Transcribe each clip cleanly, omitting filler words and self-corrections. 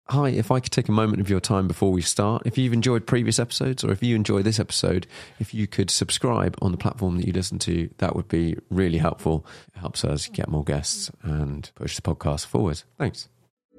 Hi, if I could take a moment of your time before we start, if you've enjoyed previous episodes or if you enjoy this episode, if you could subscribe on the platform that you listen to, that would be really helpful. It helps us get more guests and push the podcast forward. Thanks.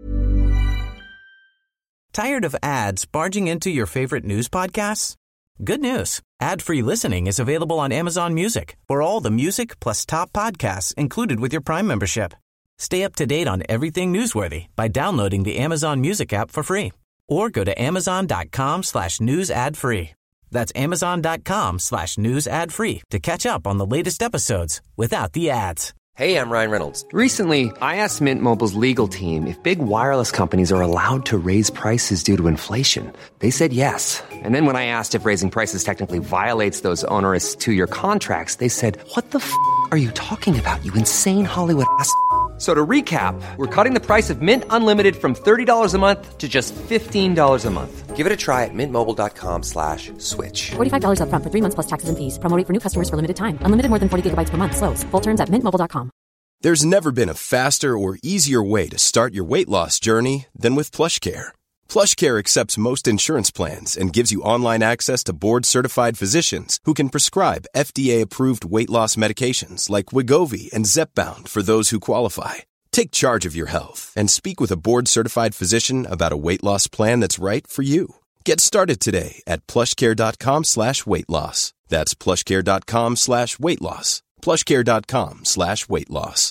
Tired of ads barging into your favorite news podcasts? Good news. Ad-free listening is available on Amazon Music for all the music plus top podcasts included with your Prime membership. Stay up to date on everything newsworthy by downloading the Amazon Music app for free or go to amazon.com/news ad free. That's amazon.com/news ad free to catch up on the latest episodes without the ads. Hey, I'm Ryan Reynolds. Recently, I asked Mint Mobile's legal team if big wireless companies are allowed to raise prices due to inflation. They said yes. And then when I asked if raising prices technically violates those onerous 2-year contracts, they said, "What the f*** are you talking about, you insane Hollywood ass?" So to recap, we're cutting the price of Mint Unlimited from $30 a month to just $15 a month. Give it a try at mintmobile.com/switch. $45 up front for 3 months plus taxes and fees. Promo rate for new customers for limited time. Unlimited more than 40 gigabytes per month. Slows full terms at mintmobile.com. There's never been a faster or easier way to start your weight loss journey than with PlushCare. PlushCare accepts most insurance plans and gives you online access to board-certified physicians who can prescribe FDA-approved weight loss medications like Wegovy and Zepbound for those who qualify. Take charge of your health and speak with a board-certified physician about a weight loss plan that's right for you. Get started today at plushcare.com/weight loss. That's plushcare.com/weight loss. plushcare.com/weight loss.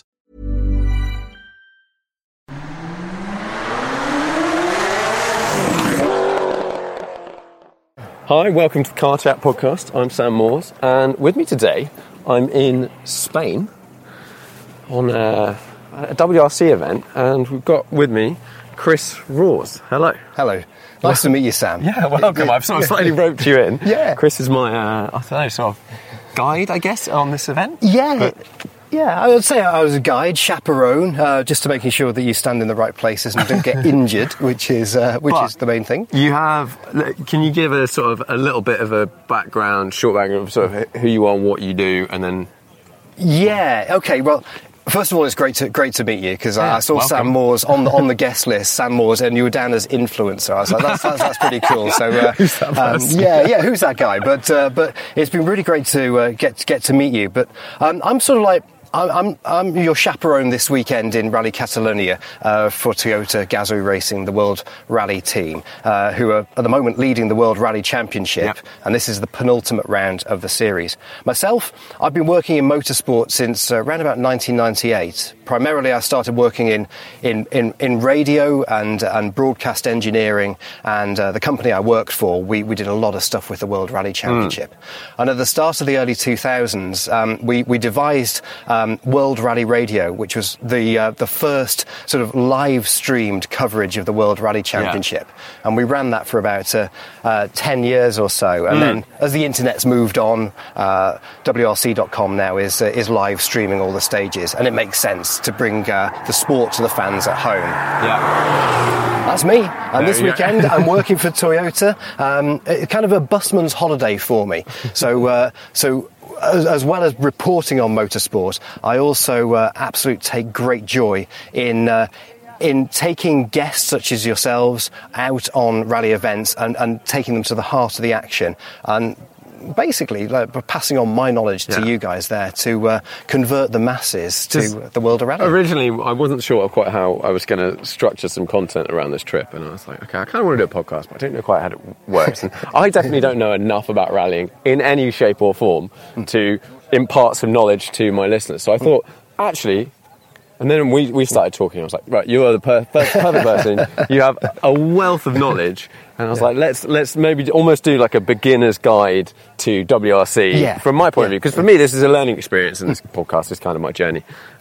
Hi, welcome to the Car Chat podcast. I'm Sam Moores, and with me today, I'm in Spain on a WRC event, and we've got with me Chris Rawes. Hello. Hello. Nice to meet you, Sam. Yeah, welcome. I've sort of slightly roped you in. Yeah. Chris is my, I don't know, sort of guide, I guess, on this event. Yeah. Yeah, I would say I was a guide, chaperone, just to making sure that you stand in the right places and don't get injured, which is the main thing. You have. Can you give a sort of a little bit of a background, short background of sort of who you are, what you do, and then? Yeah. Okay. Well, first of all, it's great to meet you because I saw welcome. Sam Moores on the guest list, Sam Moores, and you were down as influencer. I was like, that's pretty cool. So who's that person? Who's that guy? But it's been really great to get to meet you. But I'm sort of like. I'm your chaperone this weekend in Rally Catalonia for Toyota Gazoo Racing, the World Rally team, who are at the moment leading the World Rally Championship, and this is the penultimate round of the series. Myself, I've been working in motorsport since around about 1998. Primarily, I started working in radio and broadcast engineering, and the company I worked for, we did a lot of stuff with the World Rally Championship. And at the start of the early 2000s, we devised World Rally Radio, which was the first sort of live streamed coverage of the World Rally Championship, and we ran that for about 10 years or so. And then, as the internet's moved on, WRC.com now is live streaming all the stages, and it makes sense to bring the sport to the fans at home. Yeah, that's me. And this weekend, I'm working for Toyota. Kind of a busman's holiday for me. So. As well as reporting on motorsport, I also absolutely take great joy in taking guests such as yourselves out on rally events and taking them to the heart of the action, and basically passing on my knowledge to you guys there to convert the masses to the world of rally. Originally, I wasn't sure quite how I was going to structure some content around this trip, and I was like, okay, I kind of want to do a podcast, but I don't know quite how it works. And I definitely don't know enough about rallying in any shape or form to impart some knowledge to my listeners. So I thought, actually. And then we started talking. I was like, right, you are the perfect person. You have a wealth of knowledge. And I was like, let's maybe almost do like a beginner's guide to WRC from my point of view. Because for me, this is a learning experience, and this podcast is kind of my journey.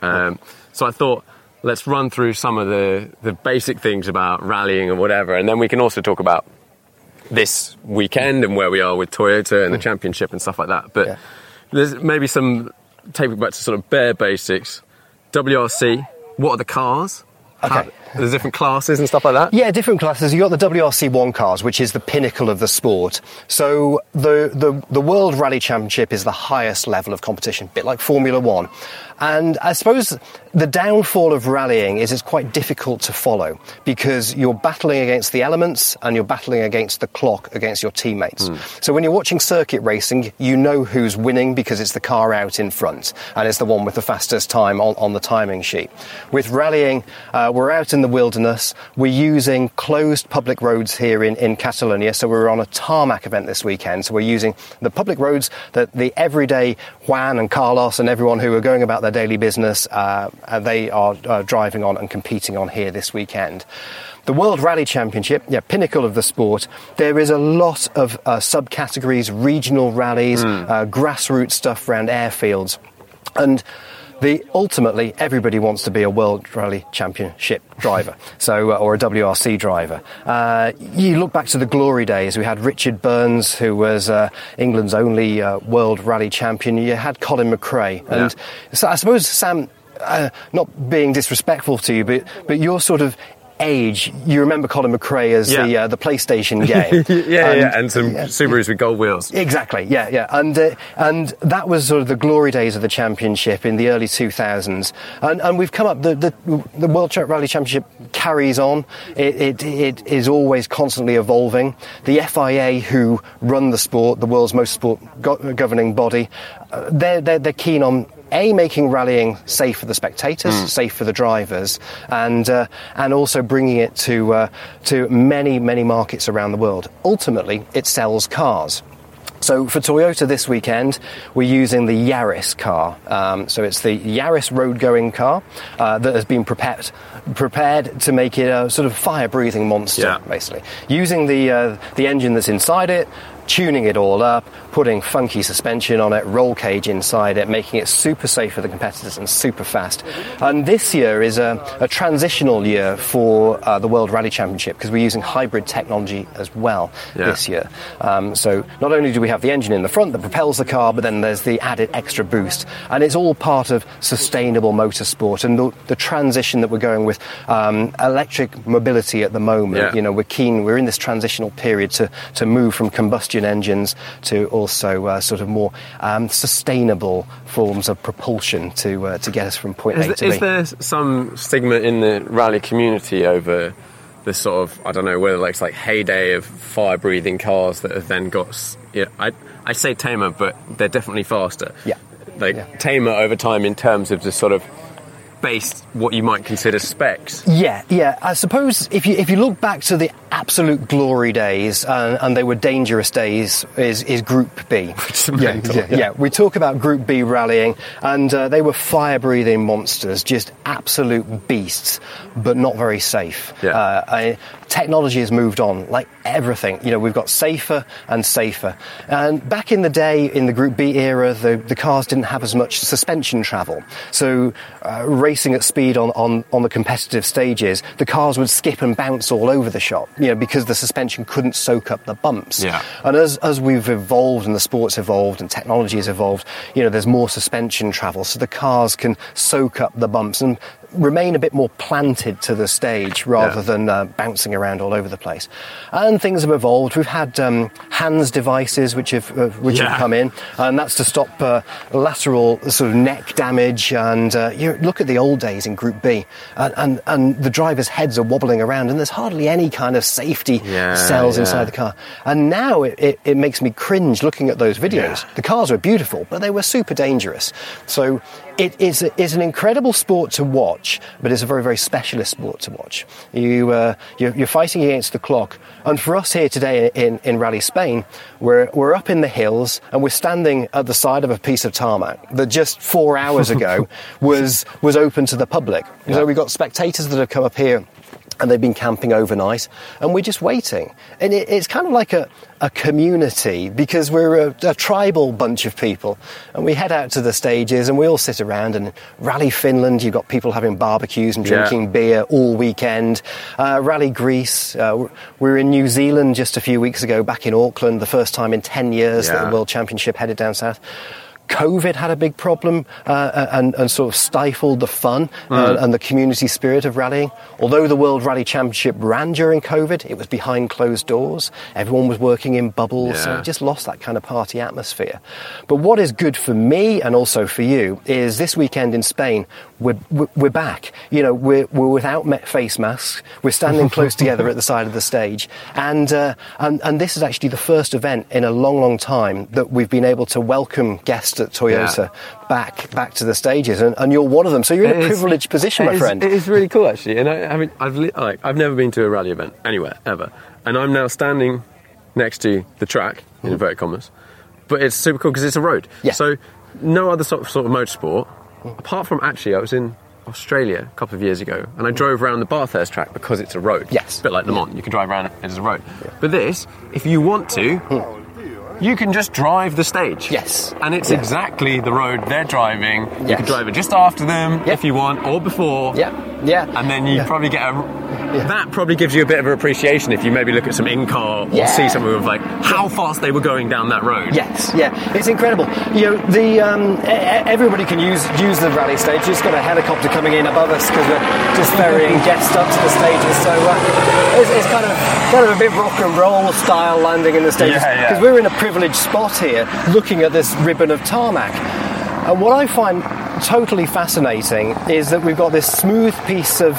So I thought, let's run through some of the basic things about rallying and whatever. And then we can also talk about this weekend and where we are with Toyota and the championship and stuff like that. But there's maybe some, take me back to sort of bare basics. WRC, what are the cars? Okay. There's different classes and stuff like that? Yeah, different classes. You've got the WRC1 cars, which is the pinnacle of the sport. So the World Rally Championship is the highest level of competition, a bit like Formula One. And I suppose the downfall of rallying is it's quite difficult to follow because you're battling against the elements and you're battling against the clock, against your teammates. So when you're watching circuit racing, you know who's winning because it's the car out in front and it's the one with the fastest time on the timing sheet. With rallying, we're out in the wilderness. We're using closed public roads here in Catalonia. So we're on a tarmac event this weekend. So we're using the public roads that the everyday Juan and Carlos and everyone who are going about their daily business, they are driving on and competing on here this weekend. The World Rally Championship, pinnacle of the sport. There is a lot of subcategories, regional rallies, grassroots stuff around airfields. And ultimately, everybody wants to be a World Rally Championship driver, or a WRC driver. You look back to the glory days. We had Richard Burns, who was England's only World Rally champion. You had Colin McRae, and so I suppose, Sam, not being disrespectful to you, but your sort of age, you remember Colin McRae as the PlayStation game. And some Subarus with gold wheels. Exactly, and that was sort of the glory days of the championship in the early 2000s. And we've come up, the World Rally Championship carries on. It is always constantly evolving. The FIA, who run the sport, the world's most sport governing body, they're keen on making rallying safe for the spectators, safe for the drivers, and also bringing it to many markets around the world. Ultimately, it sells cars. So for Toyota this weekend, we're using the Yaris car. So it's the Yaris road-going car that has been prepared to make it a sort of fire-breathing monster, basically. Using the engine that's inside it, tuning it all up, putting funky suspension on it, roll cage inside it, making it super safe for the competitors and super fast. And this year is a transitional year for the World Rally Championship because we're using hybrid technology as well this year. So not only do we have the engine in the front that propels the car, but then there's the added extra boost. And it's all part of sustainable motorsport and the transition that we're going with electric mobility at the moment. You know, we're in this transitional period to move from combustion engines to also sort of more sustainable forms of propulsion to get us from point A to B. Is there some stigma in the rally community over this sort of, I don't know, whether it's like heyday of fire-breathing cars that have then got, I say tamer, but they're definitely faster. Tamer over time in terms of just sort of based what you might consider specs. I suppose if you look back to the absolute glory days, and they were dangerous days, is Group B. We talk about Group B rallying, and they were fire-breathing monsters, just absolute beasts, but not very safe. Technology has moved on, like everything. You know, we've got safer and safer. And back in the day, in the Group B era, the cars didn't have as much suspension travel. So racing at speed on the competitive stages, the cars would skip and bounce all over the shop, because the suspension couldn't soak up the bumps. And as we've evolved and the sport's evolved and technology has evolved, there's more suspension travel, so the cars can soak up the bumps and remain a bit more planted to the stage rather than bouncing around all over the place. And things have evolved. We've had hands devices which have come in, and that's to stop lateral sort of neck damage. And look at the old days in Group B, and the drivers' heads are wobbling around, and there's hardly any kind of safety cells inside the car. And now it makes me cringe looking at those videos. The cars were beautiful, but they were super dangerous. So it is an incredible sport to watch, but it's a very, very specialist sport to watch. You're fighting against the clock. And for us here today in Rally Spain, we're up in the hills and we're standing at the side of a piece of tarmac that just 4 hours ago was open to the public. So we've got spectators that have come up here and they've been camping overnight, and we're just waiting. And it's kind of like a community, because we're a tribal bunch of people, and we head out to the stages and we all sit around. And Rally Finland, you've got people having barbecues and drinking beer all weekend. Rally Greece, we were in New Zealand just a few weeks ago, back in Auckland, the first time in 10 years that the World Championship headed down south. COVID had a big problem and sort of stifled the fun and the community spirit of rallying. Although the World Rally Championship ran during COVID, it was behind closed doors. Everyone was working in bubbles, so it just lost that kind of party atmosphere. But what is good for me and also for you is this weekend in Spain, we're back. You know, we're without face masks. We're standing close together at the side of the stage, and this is actually the first event in a long time that we've been able to welcome guests at Toyota back to the stages, and you're one of them. So you're in a privileged position, my friend. It is really cool, actually. And I've never been to a rally event anywhere ever, and I'm now standing next to the track in inverted commas. But it's super cool because it's a road. Yeah. So no other sort of motorsport, apart from actually I was in Australia a couple of years ago, and I drove around the Bathurst track because it's a road. Yes. A bit like Le Mans, you can drive around it as a road. Yeah. But this, if you want to, you can just drive the stage. Yes. And it's exactly the road they're driving. You can drive it just after them if you want, or before. Yeah. And then you probably get that probably gives you a bit of an appreciation if you maybe look at some in-car or see someone with like how fast they were going down that road. Yes, it's incredible. You know, the everybody can use the rally stage. Just got a helicopter coming in above us because we're just ferrying guests up to the stages. So it's kind of a bit rock and roll style landing in the stages because we're in a privileged spot here, looking at this ribbon of tarmac. And what I find totally fascinating is that we've got this smooth piece of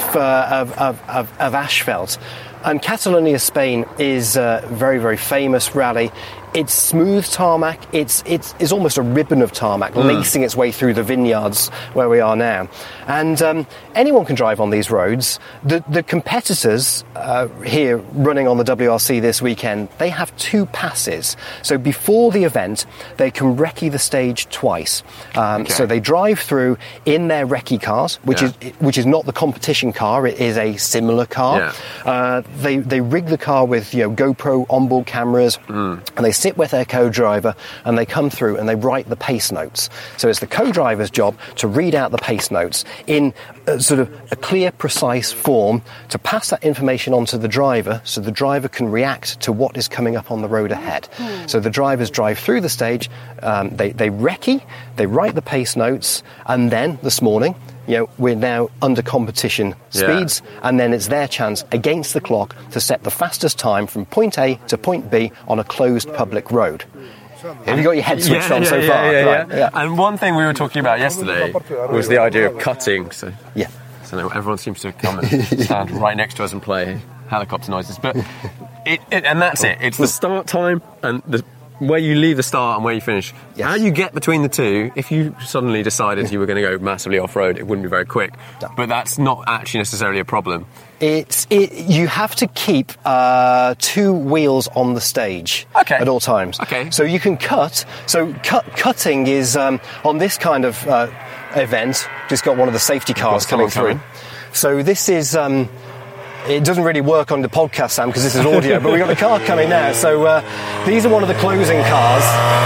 asphalt, and Catalonia, Spain, is a very, very famous rally. It's smooth tarmac. It's almost a ribbon of tarmac lacing its way through the vineyards where we are now. And anyone can drive on these roads. The competitors here running on the WRC this weekend, they have 2 passes. So before the event, they can recce the stage twice. So they drive through in their recce cars, which is not the competition car. It is a similar car. Yeah. They rig the car with GoPro onboard cameras, and they sit with their co-driver, and they come through and they write the pace notes. So it's the co-driver's job to read out the pace notes in sort of a clear, precise form to pass that information on to the driver so the driver can react to what is coming up on the road ahead. So the drivers drive through the stage, they recce, they write the pace notes, and then this morning, we're now under competition speeds, and then it's their chance against the clock to set the fastest time from point A to point B on a closed public road. Have you got your head switched on so far? Yeah. And one thing we were talking about yesterday was the idea of cutting. So now everyone seems to come and stand right next to us and play helicopter noises. But and that's it. It's the start time and where you leave the start and where you finish. How you get between the two, if you suddenly decided you were going to go massively off-road, it wouldn't be very quick. No. But that's not actually necessarily a problem. You have to keep 2 wheels on the stage at all times. Okay. So you can cut. So cutting is, on this kind of event, just got one of the safety cars coming through. So this is... it doesn't really work on the podcast, Sam, because this is audio, but we've got the car coming now. So these are one of the closing cars.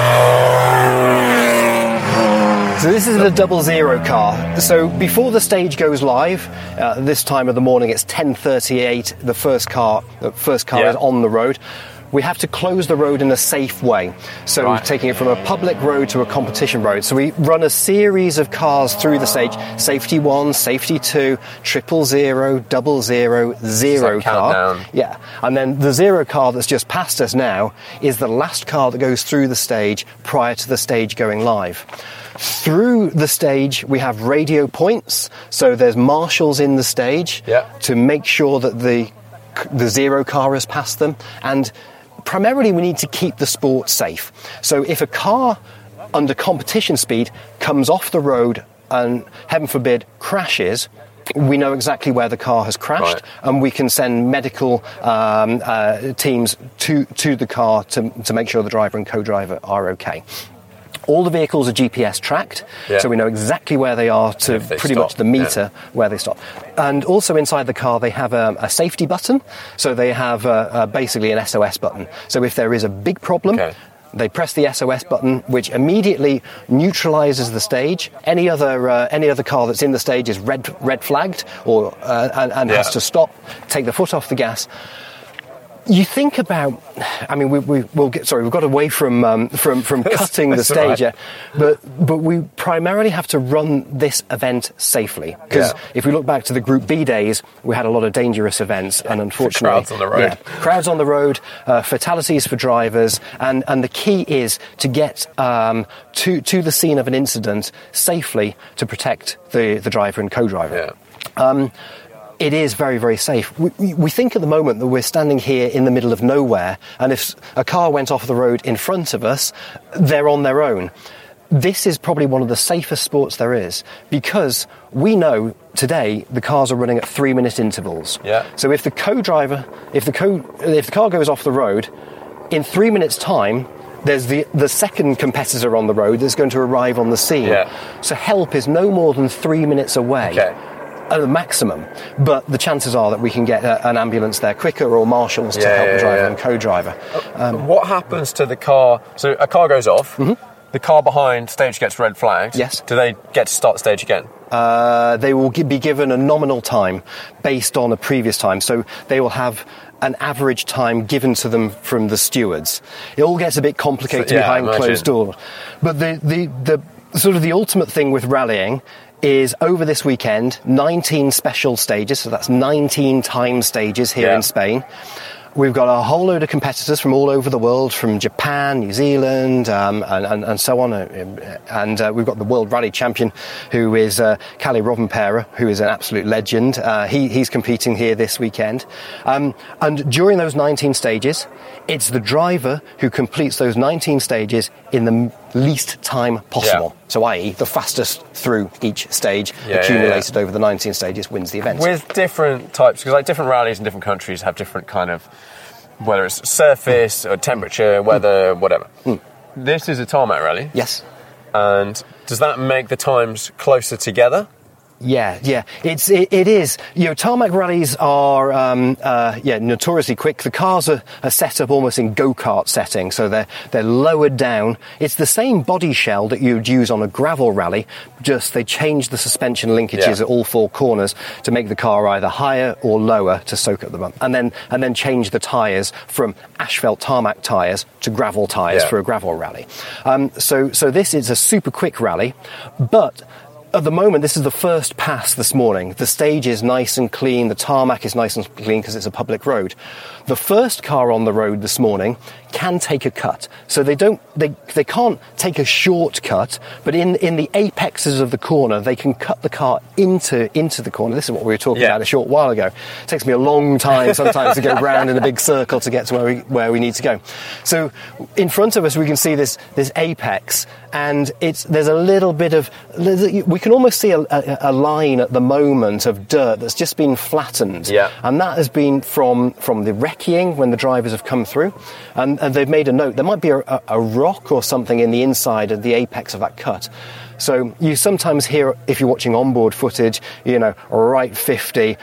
So this is the 00 car. So before the stage goes live, this time of the morning, it's 10:38. The first car is on the road. We have to close the road in a safe way. So taking it from a public road to a competition road. So we run a series of cars through the stage. Safety 1, safety 2, 000, 00, 0 car. Countdown. Yeah. And then the 0 car that's just past us now is the last car that goes through the stage prior to the stage going live. Through the stage, we have radio points. So there's marshals in the stage to make sure that the 0 car has passed them. And primarily, we need to keep the sport safe. So if a car under competition speed comes off the road and, heaven forbid, crashes, we know exactly where the car has crashed, and we can send medical teams to the car to make sure the driver and co-driver are okay. All the vehicles are GPS tracked, so we know exactly where they are to pretty much the meter where they stop. And also inside the car, they have a safety button. So they have basically an SOS button. So if there is a big problem, they press the SOS button, which immediately neutralises the stage. Any other car that's in the stage is red flagged and has to stop, take the foot off the gas. You think about, I mean, we'll get, sorry, we've got away from cutting the stage, right. but we primarily have to run this event safely. Because if we look back to the Group B days, we had a lot of dangerous events, and unfortunately... Crowds on the road. Crowds on the road, fatalities for drivers, and the key is to get to the scene of an incident safely to protect the driver and co-driver. Yeah. It is very, very safe. We think at the moment that we're standing here in the middle of nowhere, and if a car went off the road in front of us, they're on their own. This is probably one of the safest sports there is, because we know today the cars are running at 3-minute intervals. Yeah. So if the co-driver, if the car goes off the road, in 3 minutes' time, there's the second competitor on the road that's going to arrive on the scene. Yeah. So help is no more than 3 minutes away. Okay. At the maximum, but the chances are that we can get an ambulance there quicker, or marshals to help the driver and co-driver. What happens to the car? So a car goes off, the car behind stage gets red flagged. Yes. Do they get to start the stage again? They will be given a nominal time based on a previous time, so they will have an average time given to them from the stewards. It all gets a bit complicated behind closed doors, but the sort of the ultimate thing with rallying is over this weekend, 19 special stages, so that's 19 time stages here in Spain. We've got a whole load of competitors from all over the world, from Japan, New Zealand, and so on. And we've got the World Rally Champion, who is Kalle Rovanperä, who is an absolute legend. He's competing here this weekend. And during those 19 stages, it's the driver who completes those 19 stages in the least time possible. Yeah. So, i.e., the fastest through each stage accumulated over the 19 stages wins the event. With different types, because like different rallies in different countries have different kind of, whether it's surface or temperature, weather, whatever. This is a tarmac rally. Yes. And does that make the times closer together? Yeah. It is. You know, tarmac rallies are notoriously quick. The cars are set up almost in go-kart setting, so they're lowered down. It's the same body shell that you'd use on a gravel rally, just they change the suspension linkages at all four corners to make the car either higher or lower to soak up the bump, and then change the tyres from asphalt tarmac tyres to gravel tyres for a gravel rally. So this is a super quick rally, but at the moment, this is the first pass this morning. The stage is nice and clean. The tarmac is nice and clean because it's a public road. The first car on the road this morning can take a cut. So they can't take a shortcut, but in the apexes of the corner, they can cut the car into the corner. This is what we were talking about a short while ago. It takes me a long time sometimes to go round in a big circle to get to where we need to go. So in front of us, we can see this apex, and there's a little bit of, we can almost see a line at the moment of dirt that's just been flattened. Yeah. And that has been from the wrecking when the drivers have come through. And they've made a note. There might be a rock or something in the inside of the apex of that cut. So you sometimes hear, if you're watching onboard footage, you know, right 50,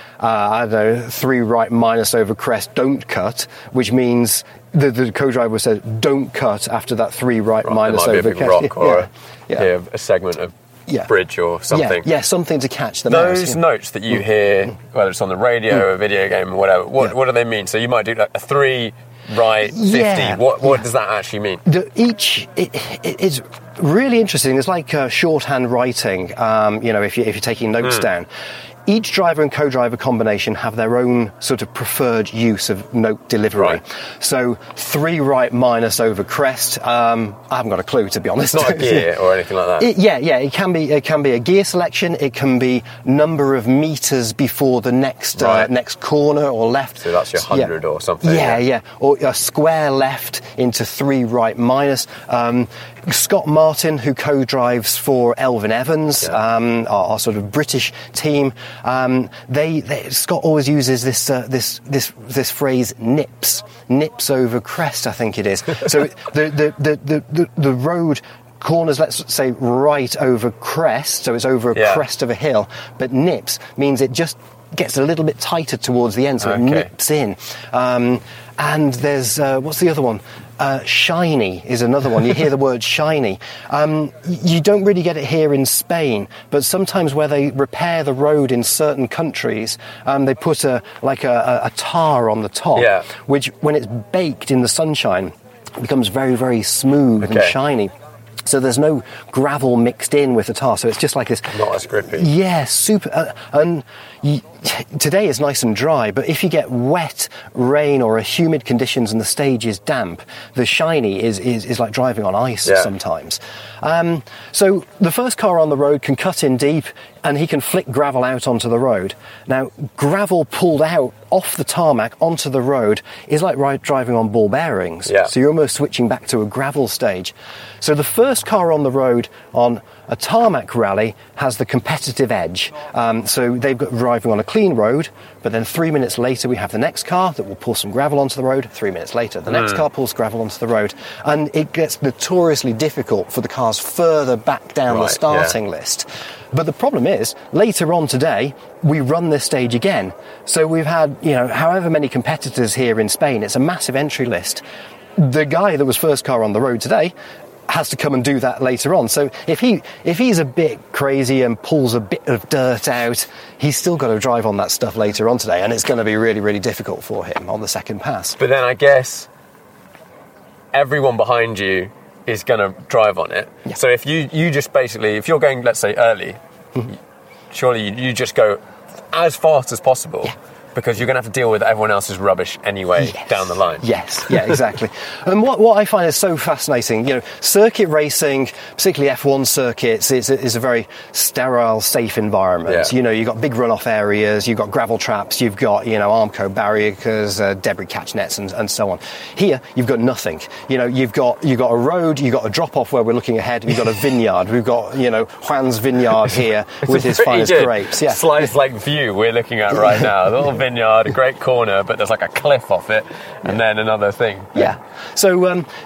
3 right minus over crest, don't cut, which means the co-driver says don't cut after that 3 right minus over crest. Rock or a segment of bridge or something. Yeah, something to catch them. Those notes that you hear, whether it's on the radio, a video game, or whatever, what do they mean? So you might do like a 3 right 50. Yeah. What does that actually mean? It's really interesting. It's like shorthand writing. If you're taking notes down. Each driver and co-driver combination have their own sort of preferred use of note delivery. Right. So 3 right minus over crest. I haven't got a clue, to be honest. It's not a gear or anything like that. It can be a gear selection. It can be number of meters before the next corner or left. So that's your 100 or something. Yeah. Or a square left into 3 right minus. Scott Martin, who co-drives for Elfyn Evans, our sort of British team, Scott always uses this phrase nips over crest, I think it is. So the road corners, let's say right over crest, so it's over a crest of a hill, but nips means it just gets a little bit tighter towards the end, so it nips in. And there's what's the other one? Shiny is another one. You hear the word shiny. You don't really get it here in Spain, but sometimes where they repair the road in certain countries, they put a tar on the top, which when it's baked in the sunshine becomes very, very smooth and shiny. So there's no gravel mixed in with the tar, so it's just like this. Not as grippy. Yeah, super. Today is nice and dry, but if you get wet rain or humid conditions and the stage is damp, the shiny is like driving on ice sometimes. So the first car on the road can cut in deep and he can flick gravel out onto the road. Now, gravel pulled out off the tarmac onto the road is like driving on ball bearings. Yeah. So you're almost switching back to a gravel stage. So the first car on the road on a tarmac rally has the competitive edge. So they've got driving on a clean road, but then 3 minutes later we have the next car that will pull some gravel onto the road. 3 minutes later, the next car pulls gravel onto the road. And it gets notoriously difficult for the cars further back down the starting list. But the problem is, later on today, we run this stage again. So we've had, however many competitors here in Spain. It's a massive entry list. The guy that was first car on the road today has to come and do that later on. So if he's a bit crazy and pulls a bit of dirt out, he's still got to drive on that stuff later on today, and it's going to be really, really difficult for him on the second pass. But then I guess everyone behind you is going to drive on it. Yeah. So if you just basically, if you're going, let's say, early, surely you just go as fast as possible. Yeah. Because you're going to have to deal with everyone else's rubbish anyway down the line. Yes, yeah, exactly. And what I find is so fascinating, circuit racing, particularly F1 circuits, is a very sterile, safe environment. Yeah. You've got big runoff areas, you've got gravel traps, you've got, Armco barriers, debris catch nets, and so on. Here, you've got nothing. You've got a road, you've got a drop-off where we're looking ahead, we've got a vineyard. We've got, Juan's vineyard here with his finest grapes. Yeah. Slice-like view we're looking at right now. The little vineyard, a great corner, but there's like a cliff off it, and then another thing. Yeah. So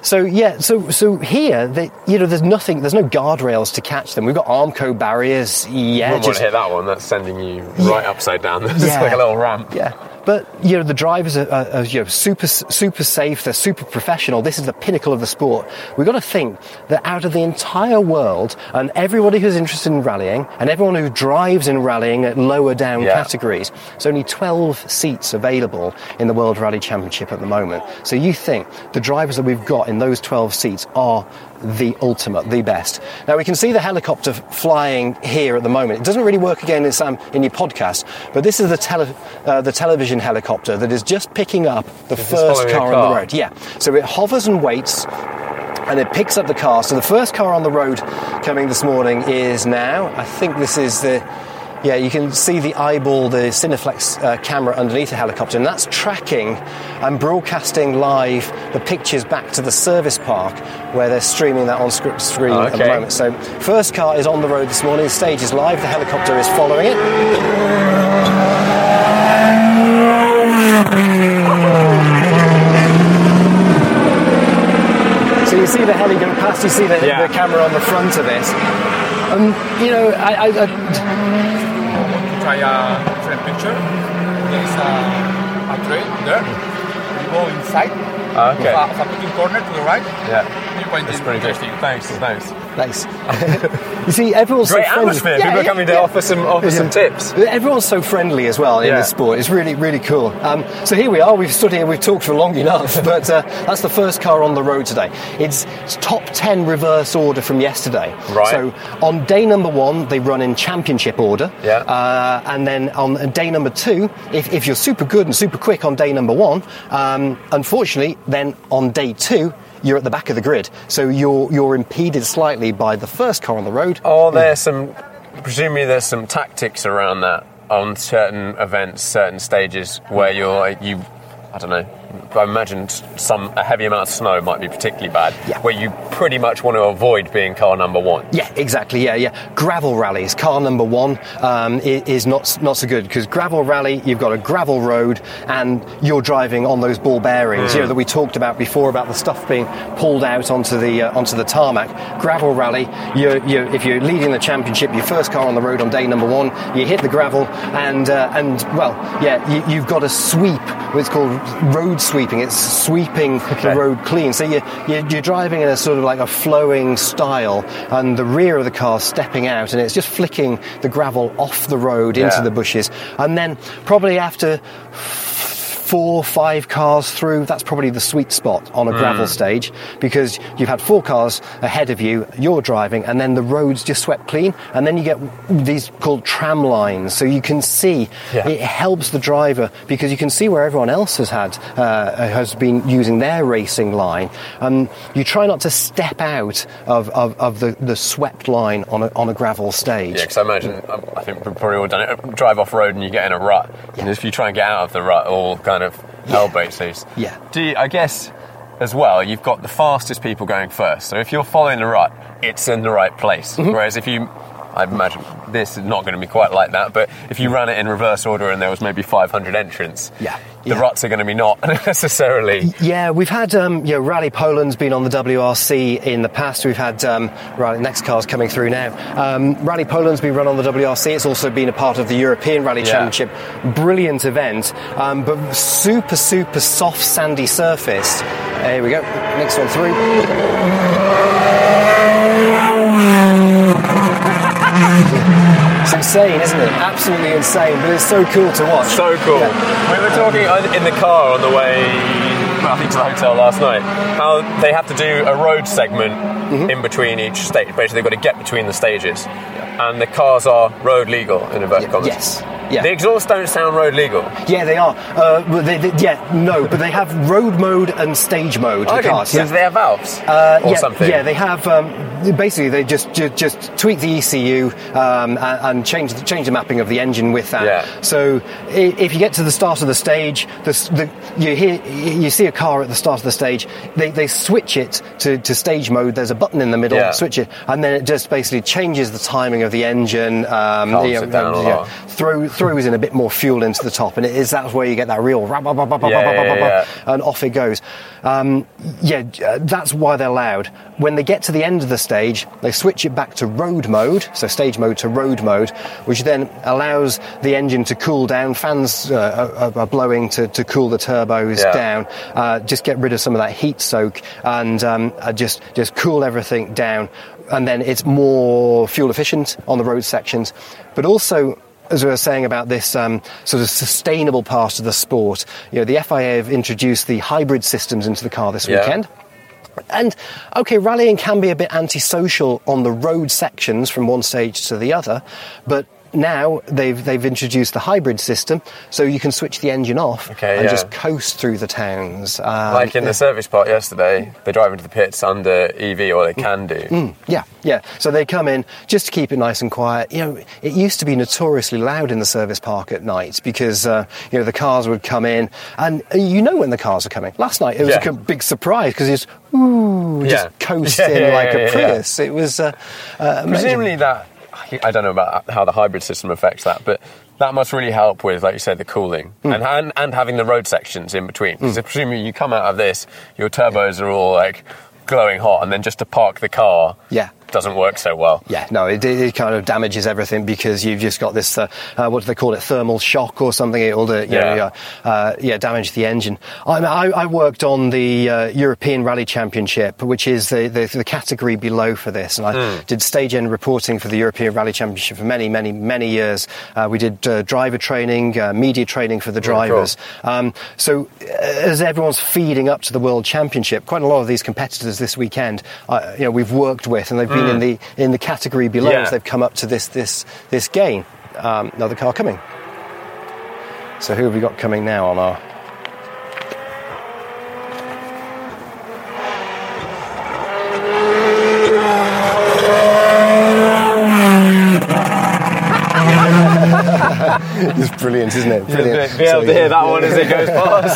here, there's nothing. There's no guardrails to catch them. We've got Armco barriers. Yeah. You wouldn't want to hit that one. That's sending you right upside down. It's like a little ramp. Yeah. But, the drivers are super safe, they're super professional. This is the pinnacle of the sport. We've got to think that out of the entire world, and everybody who's interested in rallying, and everyone who drives in rallying at lower down categories, there's only 12 seats available in the World Rally Championship at the moment. So you think the drivers that we've got in those 12 seats are the ultimate, the best. Now we can see the helicopter flying here at the moment. It doesn't really work again in your podcast, but this is the television helicopter that is just picking up the first car on the road. Yeah, so it hovers and waits, and it picks up the car. So the first car on the road coming this morning is now, I think this is you can see the eyeball, the Cineflex camera underneath the helicopter, and that's tracking and broadcasting live the pictures back to the service park where they're streaming that on screen at the moment. So first car is on the road this morning, the stage is live, the helicopter is following it. So you see the heli go past, you see the camera on the front of it. Try a different picture. There's a train there. You go inside. Okay. Of a cooking corner to the right. Yeah. You point That's pretty interesting. Thanks. Nice. You see, everyone's great so friendly. Atmosphere. People are coming to offer some tips. Everyone's so friendly as well in this sport. It's really, really cool. So here we are. We've stood here. We've talked for long enough. But that's the first car on the road today. It's top 10 reverse order from yesterday. Right. So on day number 1, they run in championship order. Yeah. And then on day number 2, if you're super good and super quick on day number 1, unfortunately, then on day 2, you're at the back of the grid, so you're impeded slightly by the first car on the road. Presumably there's some tactics around that on certain events, certain stages where I don't know, I imagine a heavy amount of snow might be particularly bad, where you pretty much want to avoid being car number 1. Yeah, exactly, yeah. Gravel rallies, car number 1 is not so good, because gravel rally, you've got a gravel road, and you're driving on those ball bearings, that we talked about before, about the stuff being pulled out onto the tarmac. Gravel rally, if you're leading the championship, your first car on the road on day number 1, you hit the gravel, and you've got to sweep, what's called road sweeping. It's sweeping the road clean. So you're driving in a sort of like a flowing style, and the rear of the car stepping out, and it's just flicking the gravel off the road into the bushes. And then probably after 4 or 5 cars through, that's probably the sweet spot on a gravel stage, because you've had 4 cars ahead of you, you're driving, and then the road's just swept clean, and then you get these called tram lines, so you can see, it helps the driver, because you can see where everyone else has been using their racing line, and you try not to step out of the swept line on a gravel stage. Yeah, because I imagine, I think we've probably all done it, drive off-road and you get in a rut, and if you try and get out of the rut, all kind of hell breaks loose. Yeah. I guess, as well, you've got the fastest people going first, so if you're following the rut, it's in the right place, whereas if you... I imagine this is not going to be quite like that, but if you ran it in reverse order and there was maybe 500 entrants, the ruts are going to be not necessarily... Yeah, we've had, Rally Poland's been on the WRC in the past. We've had, next car's coming through now. Rally Poland's been run on the WRC. It's also been a part of the European Rally Championship. Brilliant event, but super, super soft, sandy surface. Here we go. Next one through. It's insane, isn't it? Absolutely insane, but it's so cool to watch. So cool. Yeah. We were talking in the car on the way, I think, to the hotel last night, how they have to do a road segment in between each stage. Basically, they've got to get between the stages. And the cars are road legal, in inverted commas. Yes. Yeah. The exhausts don't sound road legal. Yeah, they are. But they have road mode and stage mode. The cars. Do they have valves or something? Yeah, they have. Basically, they just tweak the ECU and change the mapping of the engine with that. Yeah. So if you get to the start of the stage, you see a car at the start of the stage. They switch it to stage mode. There's a button in the middle. Switch it, and then it just basically changes the timing of the engine. Throws in a bit more fuel into the top, and that's where you get that real and off it goes. That's why they're loud. When they get to the end of the stage, they switch it back to road mode, so stage mode to road mode, which then allows the engine to cool down. Fans are blowing to cool the turbos down, just get rid of some of that heat soak, and just cool everything down. And then it's more fuel efficient on the road sections, but also, as we were saying about this sort of sustainable part of the sport, the FIA have introduced the hybrid systems into the car this weekend. And, rallying can be a bit antisocial on the road sections from one stage to the other, but now they've introduced the hybrid system, so you can switch the engine off and just coast through the towns. Like in the service part yesterday, they drive into the pits under EV, or they can do. Yeah. So they come in just to keep it nice and quiet. It used to be notoriously loud in the service park at night because the cars would come in, and when the cars are coming. Last night it was a big surprise because it's just coasting like a Prius. It was presumably that. I don't know about how the hybrid system affects that, but that must really help with, like you said, the cooling and having the road sections in between. Because presumably you come out of this, your turbos are all like glowing hot, and then just to park the car doesn't work so well. Yeah, no, it kind of damages everything because you've just got this, what do they call it, thermal shock or something. It'll damage the engine. I worked on the European Rally Championship, which is the category below for this, and I did stage end reporting for the European Rally Championship for many, many, many years. We did driver training, media training for the drivers. Cool. So as everyone's feeding up to the World Championship, quite a lot of these competitors this weekend, we've worked with, and they've been in the category below as they've come up to this gain. Another car coming. So who have we got coming now on our... It's brilliant, isn't it? Brilliant. Be able to hear that one as it goes past.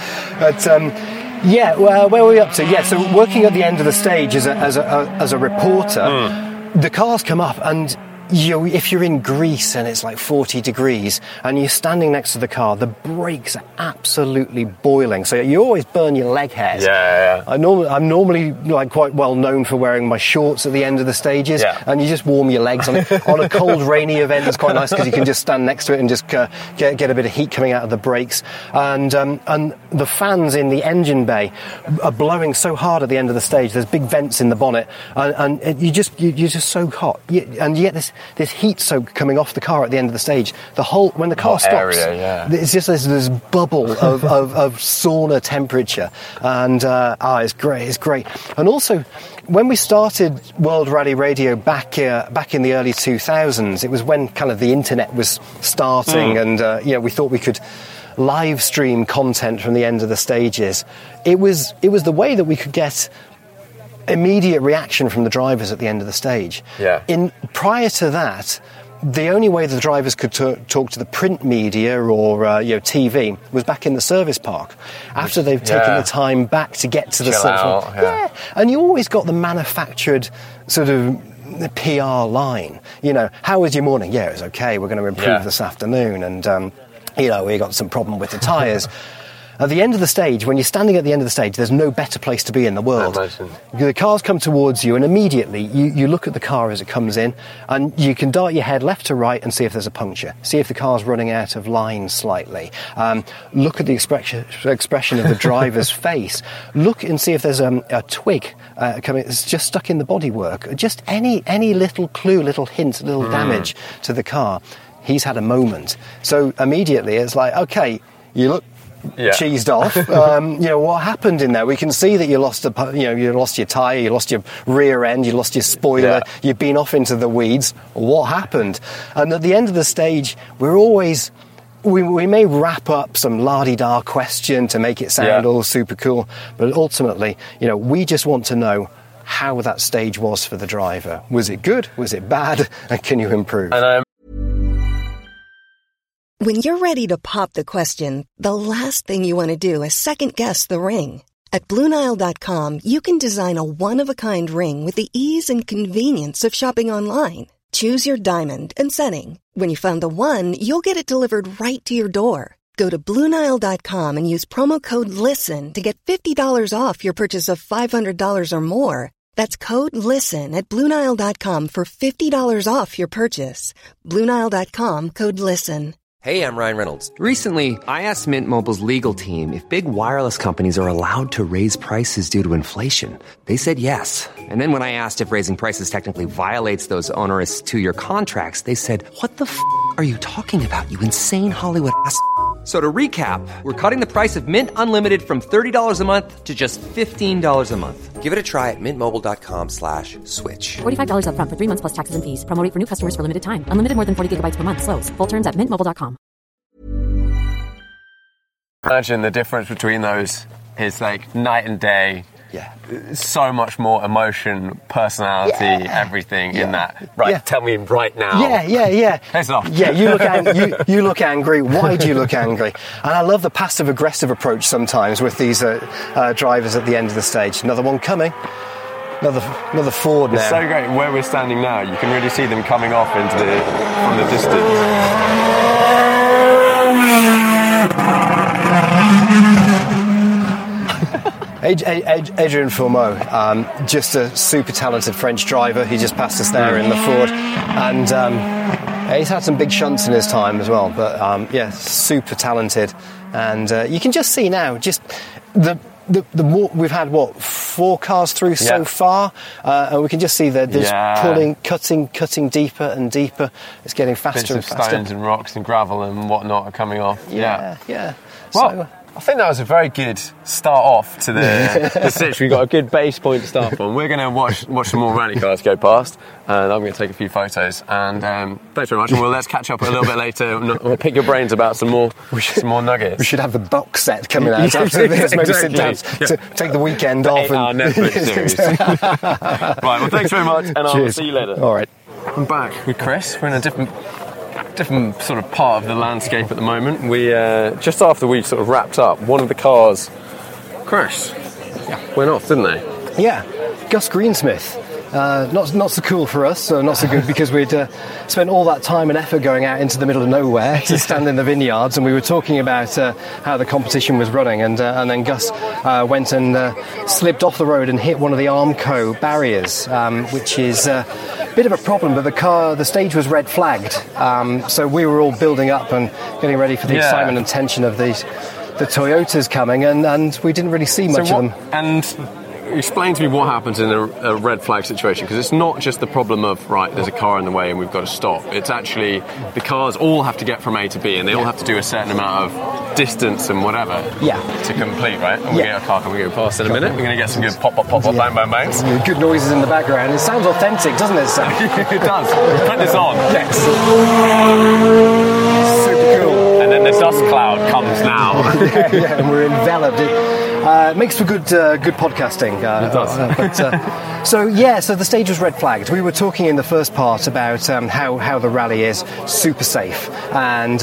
But where are we up to? So working at the end of the stage as a reporter, the cars come up and if you're in Greece and it's like 40 degrees and you're standing next to the car, the brakes are absolutely boiling. So you always burn your leg hairs. Yeah. I'm normally like quite well known for wearing my shorts at the end of the stages, and you just warm your legs on it. On a cold, rainy event, it's quite nice because you can just stand next to it and just get a bit of heat coming out of the brakes. And the fans in the engine bay are blowing so hard at the end of the stage. There's big vents in the bonnet, and you're just so hot. And you get this heat soak coming off the car at the end of the stage. When the car stops, it's just this bubble of sauna temperature, and it's great. And also, when we started World Rally Radio back in the early 2000s, it was when kind of the internet was starting, and we thought we could live stream content from the end of the stages. It was the way that we could get immediate reaction from the drivers at the end of the stage. Prior to that, the only way the drivers could talk to the print media or TV was back in the service park after they've taken the time back to get to the service park. And you always got the manufactured sort of PR line. How was your morning? Yeah, it was okay. We're going to improve this afternoon, and we got some problem with the tyres. At the end of the stage, when you're standing at the end of the stage, there's no better place to be in the world. The cars come towards you, and immediately you look at the car as it comes in, and you can dart your head left to right and see if there's a puncture. See if the car's running out of line slightly. Look at the expression of the driver's face. Look and see if there's a twig coming. It's just stuck in the bodywork. Just any little clue, little hint, little damage to the car. He's had a moment. So immediately it's like, okay, you look cheesed off. What happened in there? We can see that you lost you lost your tyre, you lost your rear end, you lost your spoiler, you've been off into the weeds. What happened? And at the end of the stage, we may wrap up some la-di-da question to make it sound all super cool, but ultimately, we just want to know how that stage was for the driver. Was it good? Was it bad? And can you improve? When you're ready to pop the question, the last thing you want to do is second-guess the ring. At BlueNile.com, you can design a one-of-a-kind ring with the ease and convenience of shopping online. Choose your diamond and setting. When you find the one, you'll get it delivered right to your door. Go to BlueNile.com and use promo code LISTEN to get $50 off your purchase of $500 or more. That's code LISTEN at BlueNile.com for $50 off your purchase. BlueNile.com, code LISTEN. Hey, I'm Ryan Reynolds. Recently, I asked Mint Mobile's legal team if big wireless companies are allowed to raise prices due to inflation. They said yes. And then when I asked if raising prices technically violates those onerous 2-year contracts, they said, "What the f*** are you talking about, you insane Hollywood ass?" So to recap, we're cutting the price of Mint Unlimited from $30 a month to just $15 a month. Give it a try at mintmobile.com/switch. $45 up front for 3 months plus taxes and fees. Promo rate for new customers for limited time. Unlimited more than 40 gigabytes per month. Slows full terms at mintmobile.com. Imagine the difference between those is like night and day. So much more emotion, personality, everything in that. Right, tell me right now. Piss off. You look angry. Why do you look angry? And I love the passive-aggressive approach sometimes with these drivers at the end of the stage. Another one coming. Another Ford now. It's so great. Where we're standing now, you can really see them coming off from the distance. Adrien Fourmeau, just a super talented French driver. He just passed us there in the Ford, and he's had some big shunts in his time as well. But super talented, and you can just see now, just the more we've had 4 cars through so far, and we can just see that there's pulling, cutting deeper and deeper. It's getting faster and faster. Stones and rocks and gravel and whatnot are coming off. Yeah. Well, I think that was a very good start off to the sitch. We've got a good base point to start from. We're going to watch some more rally cars go past, and I'm going to take a few photos. And thanks very much. And let's catch up a little bit later. We'll pick your brains about some more nuggets. We should have the box set coming out after this. Maybe sit down to take the weekend off. Our Netflix series. Right. Well, thanks very much, and I'll see you later. All right. I'm back with Chris. We're in a different sort of part of the landscape at the moment. We just after we sort of wrapped up, one of the cars crashed. Went off, didn't they? Yeah, Gus Greensmith. Not so cool for us, so not so good because we'd spent all that time and effort going out into the middle of nowhere to stand in the vineyards, and we were talking about how the competition was running, and then Gus went and slipped off the road and hit one of the Armco barriers, which is a bit of a problem, but the stage was red flagged, so we were all building up and getting ready for the excitement and tension of the Toyotas coming, and we didn't really see much of them. And explain to me what happens in a red flag situation, because it's not just the problem of, right, there's a car in the way and we've got to stop. It's actually the cars all have to get from A to B, and they all have to do a certain amount of distance and whatever to complete, right? And we get a car, can we go past in a minute? We're going to get some good pop, bang, bang, bangs. Good noises in the background. It sounds authentic, doesn't it, Sam? It does. Put this on. Yes. Super cool. And then the dust cloud comes now. And we're enveloped. It makes for good podcasting. It does. So the stage was red flagged. We were talking in the first part about how the rally is super safe, and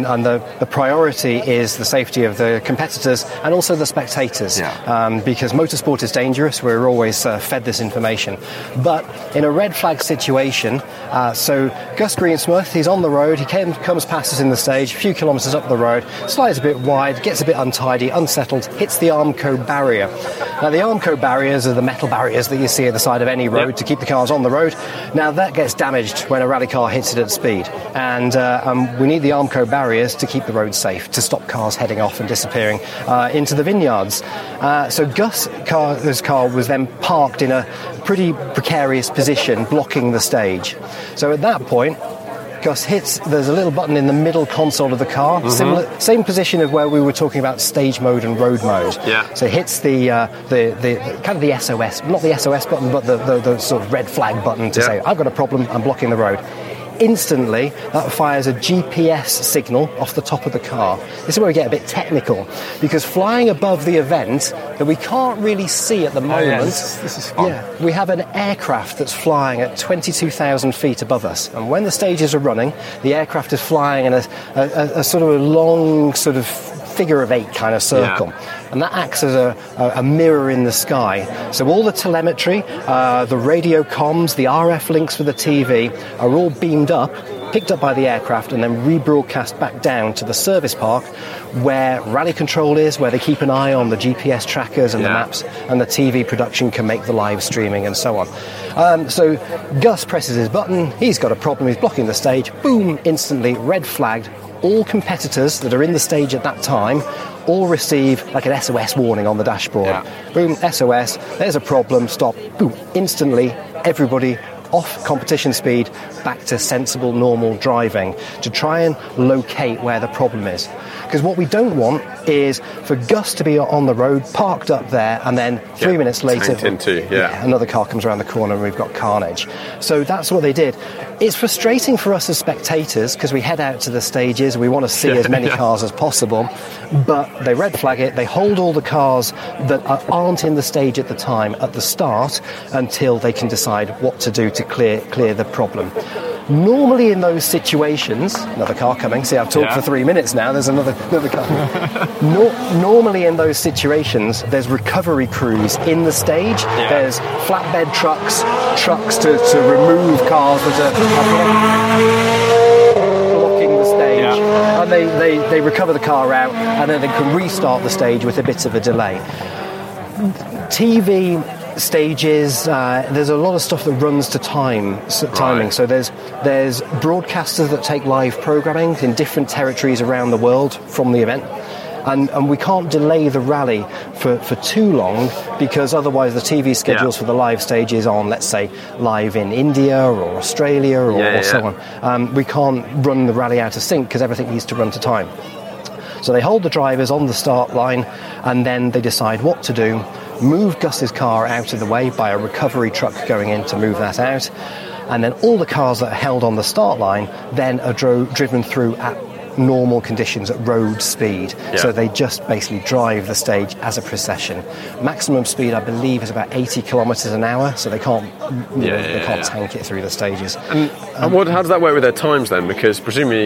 the priority is the safety of the competitors and also the spectators, because motorsport is dangerous. We're always fed this information. But in a red flag situation, so Gus Greensmith, he's on the road, he comes past us in the stage, a few kilometres up the road, slides a bit wide, gets a bit untidy, unsettled, hits the Armco barrier. Now the Armco barriers are the metal barriers that you see at the side of any road to keep the cars on the road. Now that gets damaged when a rally car hits it at speed, and we need the Armco barriers to keep the road safe, to stop cars heading off and disappearing into the vineyards. So Gus' car was then parked in a pretty precarious position, blocking the stage. So at that point, Gus hits, there's a little button in the middle console of the car, same position of where we were talking about stage mode and road mode. Yeah. So it hits the kind of the SOS, not the SOS button, but the sort of red flag button to say, I've got a problem, I'm blocking the road. Instantly, that fires a GPS signal off the top of the car. This is where we get a bit technical, because flying above the event that we can't really see at the moment, this is fun. we have an aircraft that's flying at 22,000 feet above us, and when the stages are running, the aircraft is flying in a sort of a long sort of figure of 8 kind of circle, and that acts as a mirror in the sky. So all the telemetry, the radio comms, the RF links for the TV are all beamed up, picked up by the aircraft, and then rebroadcast back down to the service park where rally control is, where they keep an eye on the GPS trackers and the maps, and the TV production can make the live streaming and so on. So Gus presses his button, he's got a problem, he's blocking the stage, boom, instantly red flagged. All competitors that are in the stage at that time all receive like an SOS warning on the dashboard. Boom, SOS, there's a problem, stop, boom, instantly everybody off competition speed back to sensible, normal driving to try and locate where the problem is. Because what we don't want is for Gus to be on the road, parked up there, and then 3 minutes later, another car comes around the corner and we've got carnage. So that's what they did. It's frustrating for us as spectators because we head out to the stages, we want to see as many cars as possible, but they red flag it, they hold all the cars that aren't in the stage at the time at the start until they can decide what to do to clear the problem. Normally in those situations, another car coming, see I've talked for 3 minutes now, there's another car. Normally in those situations, there's recovery crews in the stage, there's flatbed trucks to remove cars that are blocking the stage, and they recover the car out, and then they can restart the stage with a bit of a delay. TV stages, there's a lot of stuff that runs to timing. So there's broadcasters that take live programming in different territories around the world from the event, and we can't delay the rally for too long, because otherwise the TV schedules for the live stages on, let's say, live in India or Australia or so on. We can't run the rally out of sync because everything needs to run to time. So they hold the drivers on the start line, and then they decide what to do. Move Gus's car out of the way by a recovery truck going in to move that out, and then all the cars that are held on the start line then are driven through at normal conditions at road speed. So they just basically drive the stage as a procession. Maximum speed, I believe, is about 80 kilometres an hour, so they can't they can't tank it through the stages. And how does that work with their times then? Because presumably,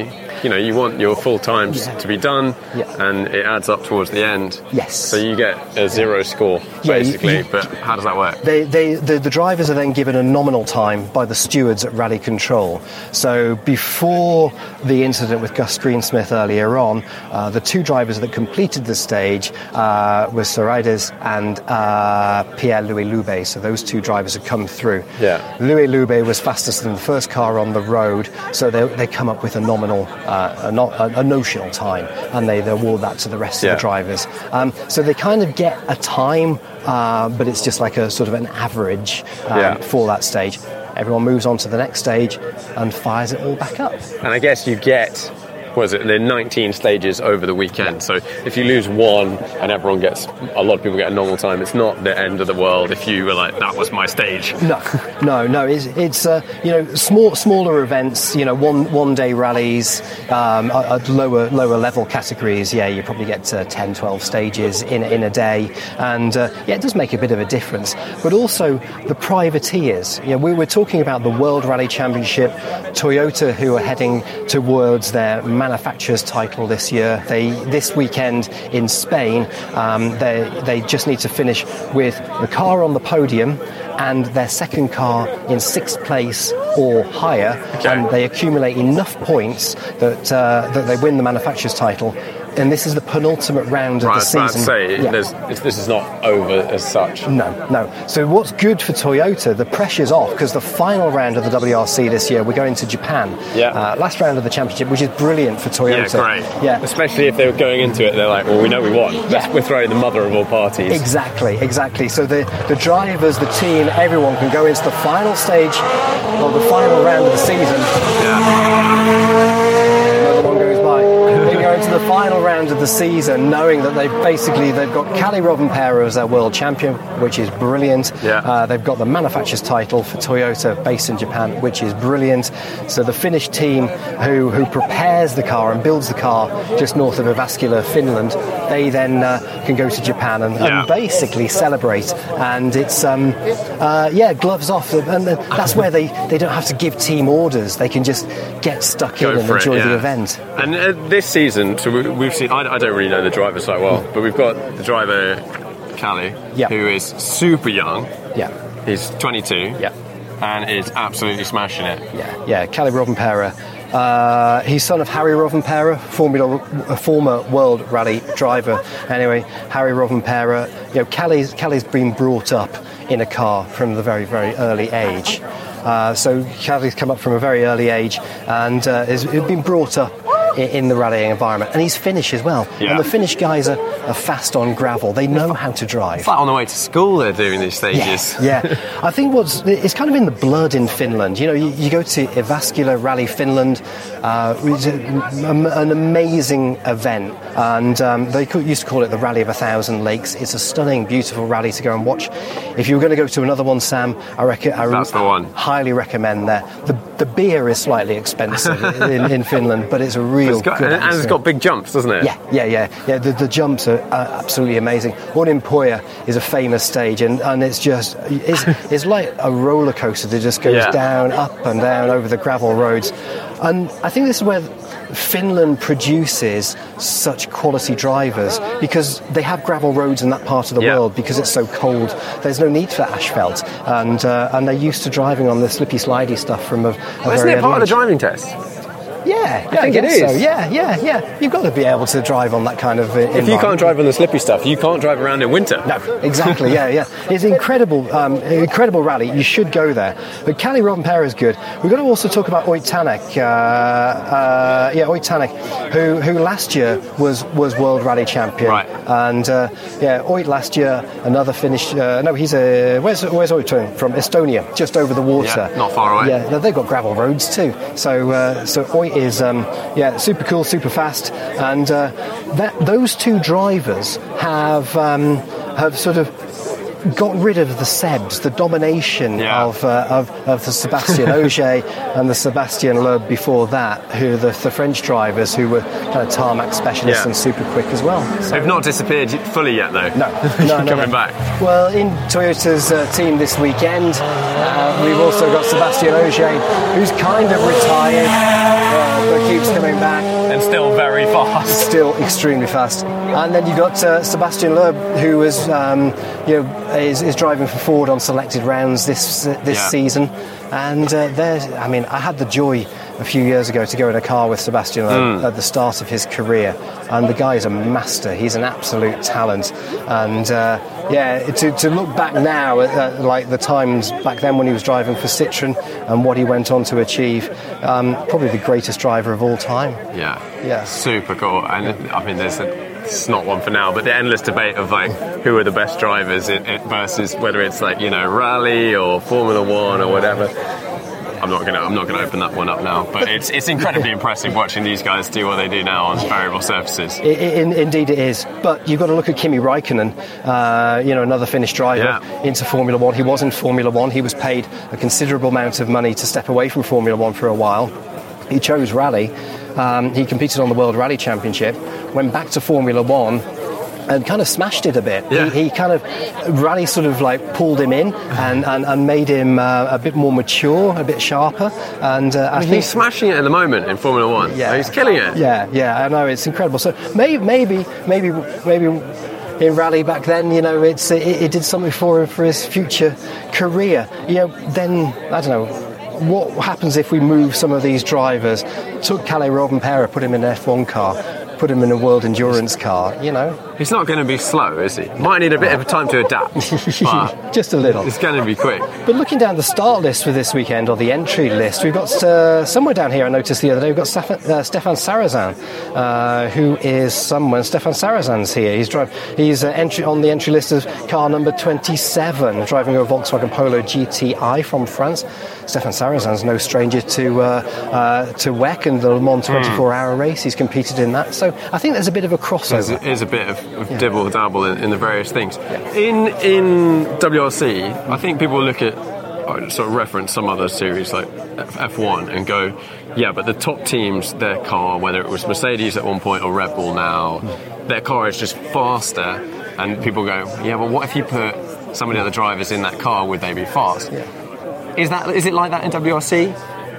you want your full times to be done, and it adds up towards the end. Yes. So you get a 0 score, basically, but how does that work? The drivers are then given a nominal time by the stewards at Rally Control. So before the incident with Gus Greensmith earlier on, the 2 drivers that completed the stage were Soraides and Pierre-Louis Loubet. So those 2 drivers had come through. Yeah. Louis Loubet was fastest than the first car on the road, so they come up with a nominal, a notional time, and they award that to the rest of the drivers. So they kind of get a time, but it's just like a sort of an average for that stage. Everyone moves on to the next stage and fires it all back up. And I guess you get, the 19 stages over the weekend. So if you lose one and a lot of people get a normal time, it's not the end of the world if you were like, that was my stage. No. It's smaller events. One day rallies, at lower level categories. Yeah, you probably get 10, 12 stages in a day, and it does make a bit of a difference. But also the privateers. We were talking about the World Rally Championship, Toyota, who are heading towards their manufacturer's title this year. This weekend in Spain, they just need to finish with the car on the podium and their second car in 6th place or higher, and they accumulate enough points that they win the manufacturer's title. And this is the penultimate round of the season. I was about to say, this is not over as such. No. So what's good for Toyota, the pressure's off, because the final round of the WRC this year, we're going to Japan. Last round of the championship, which is brilliant for Toyota. Yeah, great. Especially if they were going into it, they're like, well, we know we won. We're throwing the mother of all parties. Exactly. So the drivers, the team, everyone can go into the final stage or the final round of the season. Another one goes by. They go into the final round of the season knowing that they've got Kalle Rovanperä as their world champion, which is brilliant. They've got the manufacturer's title for Toyota based in Japan, which is brilliant. So the Finnish team who prepares the car and builds the car just north of Jyväskylä, Finland, they then can go to Japan and basically celebrate. And it's gloves off, and that's where they don't have to give team orders. They can just get stuck in and enjoy the event. And this season, so we've seen, I don't really know the drivers that well, but we've got the driver Kalle, who is super young. He's 22 and is absolutely smashing it. Kalle Rovanperä. He's son of Harry Rovanperä, a former World Rally driver. Anyway, Harry Rovanperä, Kalle's been brought up in a car from the very, very early age. So Kalle's come up from a very early age and has been brought up in the rallying environment, and he's Finnish as well. And the Finnish guys are fast on gravel. They know how to drive. It's like on the way to school they're doing these stages. I think it's kind of in the blood in Finland. You go to Jyväskylä Rally Finland, which is an amazing event, and they used to call it the Rally of 1,000 Lakes. It's a stunning, beautiful rally to go and watch. If you were going to go to another one, Sam, that's the one. Highly recommend that. The beer is slightly expensive in Finland, but it's a real good and it's got big jumps, doesn't it? The jumps are absolutely amazing. Orninpoja is a famous stage, and it's like a roller coaster that just goes down, up and down over the gravel roads. And I think this is where Finland produces such quality drivers, because they have gravel roads in that part of the world because it's so cold. There's no need for asphalt, and they're used to driving on the slippy slidey stuff from a Isn't it part of the driving test? I think it is. So. Yeah. You've got to be able to drive on that kind of If you can't drive on the slippy stuff, you can't drive around in winter. No, exactly, It's incredible rally. You should go there. But Kalle Rovanperä is good. We've got to also talk about Ott Tänak. Ott Tänak, who last year was World Rally Champion. Right. And, Ott last year, another Finnish... where's Ott from? Estonia, just over the water. Yeah, not far away. Yeah, they've got gravel roads too. So Ott is super cool, super fast, and those two drivers have sort of got rid of the Sebs, the domination of the Sébastien Ogier and the Sébastien Loeb before that, who are the French drivers who were kind of tarmac specialists and super quick as well. So, they've not disappeared fully yet, though. No. Coming back. Well, in Toyota's team this weekend, we've also got Sébastien Ogier, who's kind of retired, but keeps coming back. and still very fast. Still extremely fast. And then you've got Sebastian Loeb, who is driving for Ford on selected rounds this season. And I had the joy a few years ago to go in a car with Sebastian Loeb at the start of his career, and the guy is a master. He's an absolute talent. And to look back now at like the times back then when he was driving for Citroën and what he went on to achieve, probably the greatest driver of all time. Yeah, super cool. And I mean, it's not one for now, but the endless debate of like who are the best drivers versus whether it's like, you know, rally or Formula One or whatever. I'm not gonna open that one up now, but it's incredibly impressive watching these guys do what they do now on variable surfaces. Indeed it is. But you've got to look at Kimi Räikkönen, another Finnish driver into Formula One. He was in Formula One. He was paid a considerable amount of money to step away from Formula One for a while. He chose rally. He competed on the World Rally Championship, went back to Formula One, and kind of smashed it a bit. Yeah. He kind of, rally sort of like pulled him in and made him a bit more mature, a bit sharper. And I think he's smashing it at the moment in Formula One. Yeah, he's killing it. Yeah, I know, it's incredible. So maybe in rally back then, you know, it did something for his future career. You know, then I don't know. What happens if we move some of these drivers, took Kalle Rovanperä, put him in an F1 car, put him in a world endurance car, you know? He's not going to be slow, is he? Might need a bit of time to adapt. But just a little. It's going to be quick. But looking down the start list for this weekend, or the entry list, we've got somewhere down here, I noticed the other day, we've got Stefan Sarrazin, who is someone. Stefan Sarrazin's here. He's on the entry list as car number 27, driving a Volkswagen Polo GTI from France. Stefan Sarrazin's no stranger to WEC and the Le Mans 24-hour race. He's competed in that. So I think there's a bit of a crossover. There's a bit of dibble-dabble in the various things. Yeah. In WRC, I think people look at, sort of reference some other series like F1 and go, yeah, but the top teams, their car, whether it was Mercedes at one point or Red Bull now, their car is just faster. And people go, yeah, but what if you put some of the other drivers in that car, would they be fast? Yeah. Is it like that in WRC?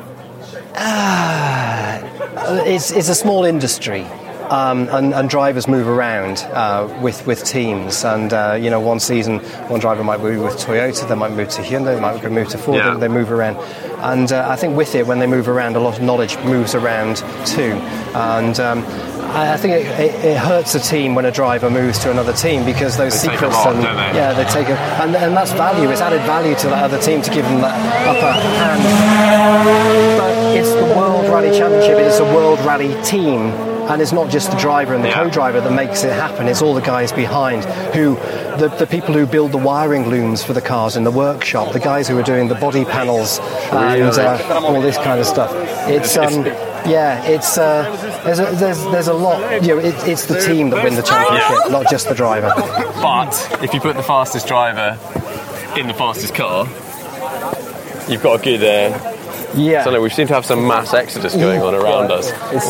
It's a small industry. And drivers move around with teams, and one season one driver might move with Toyota, they might move to Hyundai, they might move to Ford. They move around, and I think with it, when they move around, a lot of knowledge moves around too, and I think it hurts a team when a driver moves to another team, because those secrets they take and that's value. It's added value to that other team to give them that upper hand. But it's the World Rally Championship. It's a World Rally team. And it's not just the driver and the co-driver that makes it happen. It's all the guys behind, the people who build the wiring looms for the cars in the workshop, the guys who are doing the body panels and all this kind of stuff. There's a lot. You know, it's the team that win the championship, not just the driver. But if you put the fastest driver in the fastest car, you've got a good. Yeah. So we seem to have some mass exodus going on around us. It's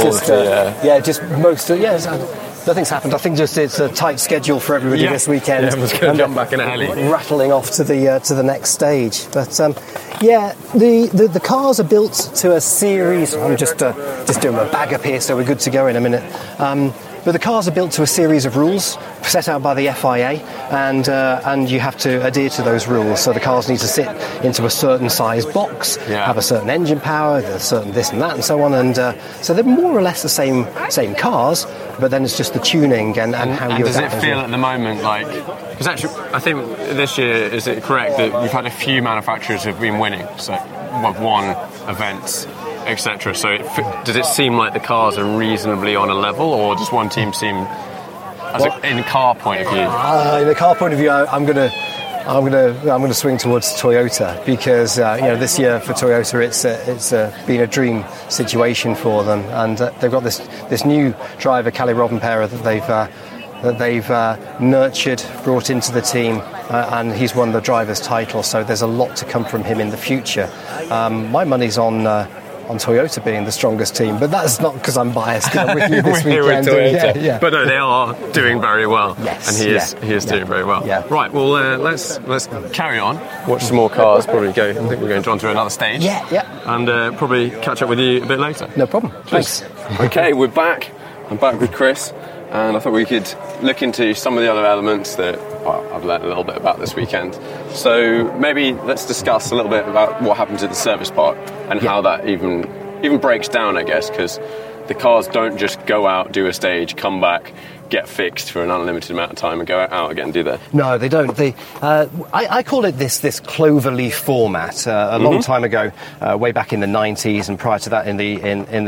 just nothing's happened. I think just it's a tight schedule for everybody this weekend. Yeah, everyone's going to jump back in a heli, rattling off to the next stage. But the cars are built to a series. I'm just doing my bag up here, so we're good to go in a minute. But the cars are built to a series of rules set out by the FIA, and you have to adhere to those rules. So the cars need to sit into a certain size box, have a certain engine power, a certain this and that, and so on. And so they're more or less the same cars, but then it's just the tuning and how you adapt. Does it feel at the moment like? Because actually, I think this year, is it correct that we've had a few manufacturers who've been winning? So we've won events, etc. So does it seem like the cars are reasonably on a level, or does one team seem, in car point of view? In the car point of view, I'm going to swing towards Toyota, because this year for Toyota it's been a dream situation for them, and they've got this new driver, Kalle Rovanperä, that they've nurtured, brought into the team, and he's won the driver's title. So there's a lot to come from him in the future. My money's on Toyota being the strongest team, but that's not because I'm biased. I'm with you this weekend. Yeah. But no, they are doing very well. Yes, and he is doing very well. Yeah. Right. Well, let's carry on. Watch some more cars. Probably go. I think we're going to on to another stage. Yeah. And probably catch up with you a bit later. No problem. Thanks. Okay, we're back. I'm back with Chris, and I thought we could look into some of the other elements that I've learned a little bit about this weekend. So maybe let's discuss a little bit about what happens at the service park and how that even breaks down, I guess, because the cars don't just go out, do a stage, come back, get fixed for an unlimited amount of time and go out again, do they? No, they don't. I call it this cloverleaf format. A long time ago, way back in the 90s, and prior to that in the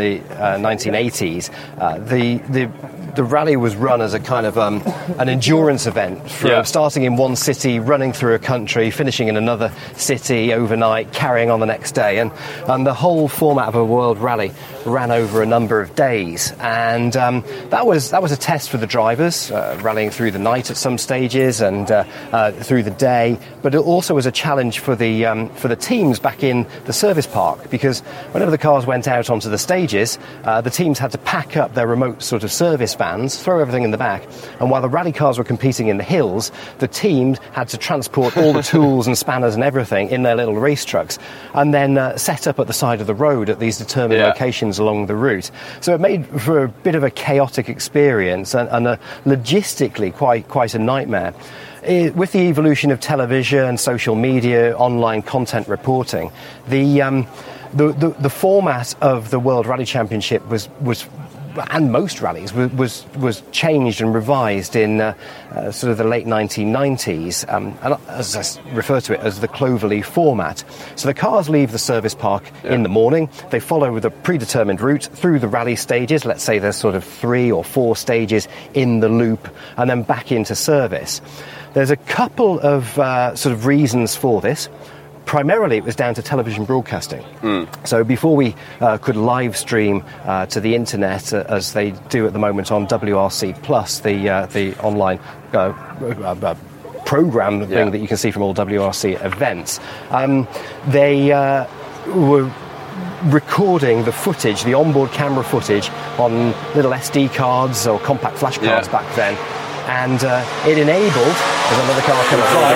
1980s, the rally was run as a kind of an endurance event, starting in one city, running through a country, finishing in another city overnight, carrying on the next day, and the whole format of a world rally ran over a number of days, and that was a test for the drivers, rallying through the night at some stages and through the day, but it also was a challenge for the teams back in the service park, because whenever the cars went out onto the stages, the teams had to pack up their remote sort of service vans, throw everything in the back, and while the rally cars were competing in the hills, the teams had to transport all the tools and spanners and everything in their little race trucks, and then set up at the side of the road at these determined locations along the route. So it made for a bit of a chaotic experience and logistically quite a nightmare. With the evolution of television, social media, online content reporting, the format of the World Rally Championship was and most rallies was changed and revised in sort of the late 1990s, and as I refer to it as the cloverleaf format. So the cars leave the service park in the morning, they follow with a predetermined route through the rally stages, let's say there's sort of 3 or 4 stages in the loop, and then back into service. There's a couple of sort of reasons for this. Primarily, it was down to television broadcasting. So before we could live stream to the internet, as they do at the moment on WRC Plus, the online program thing that you can see from all WRC events, they were recording the footage, the onboard camera footage, on little SD cards or compact flash cards back then, and it enabled, as another car comes by,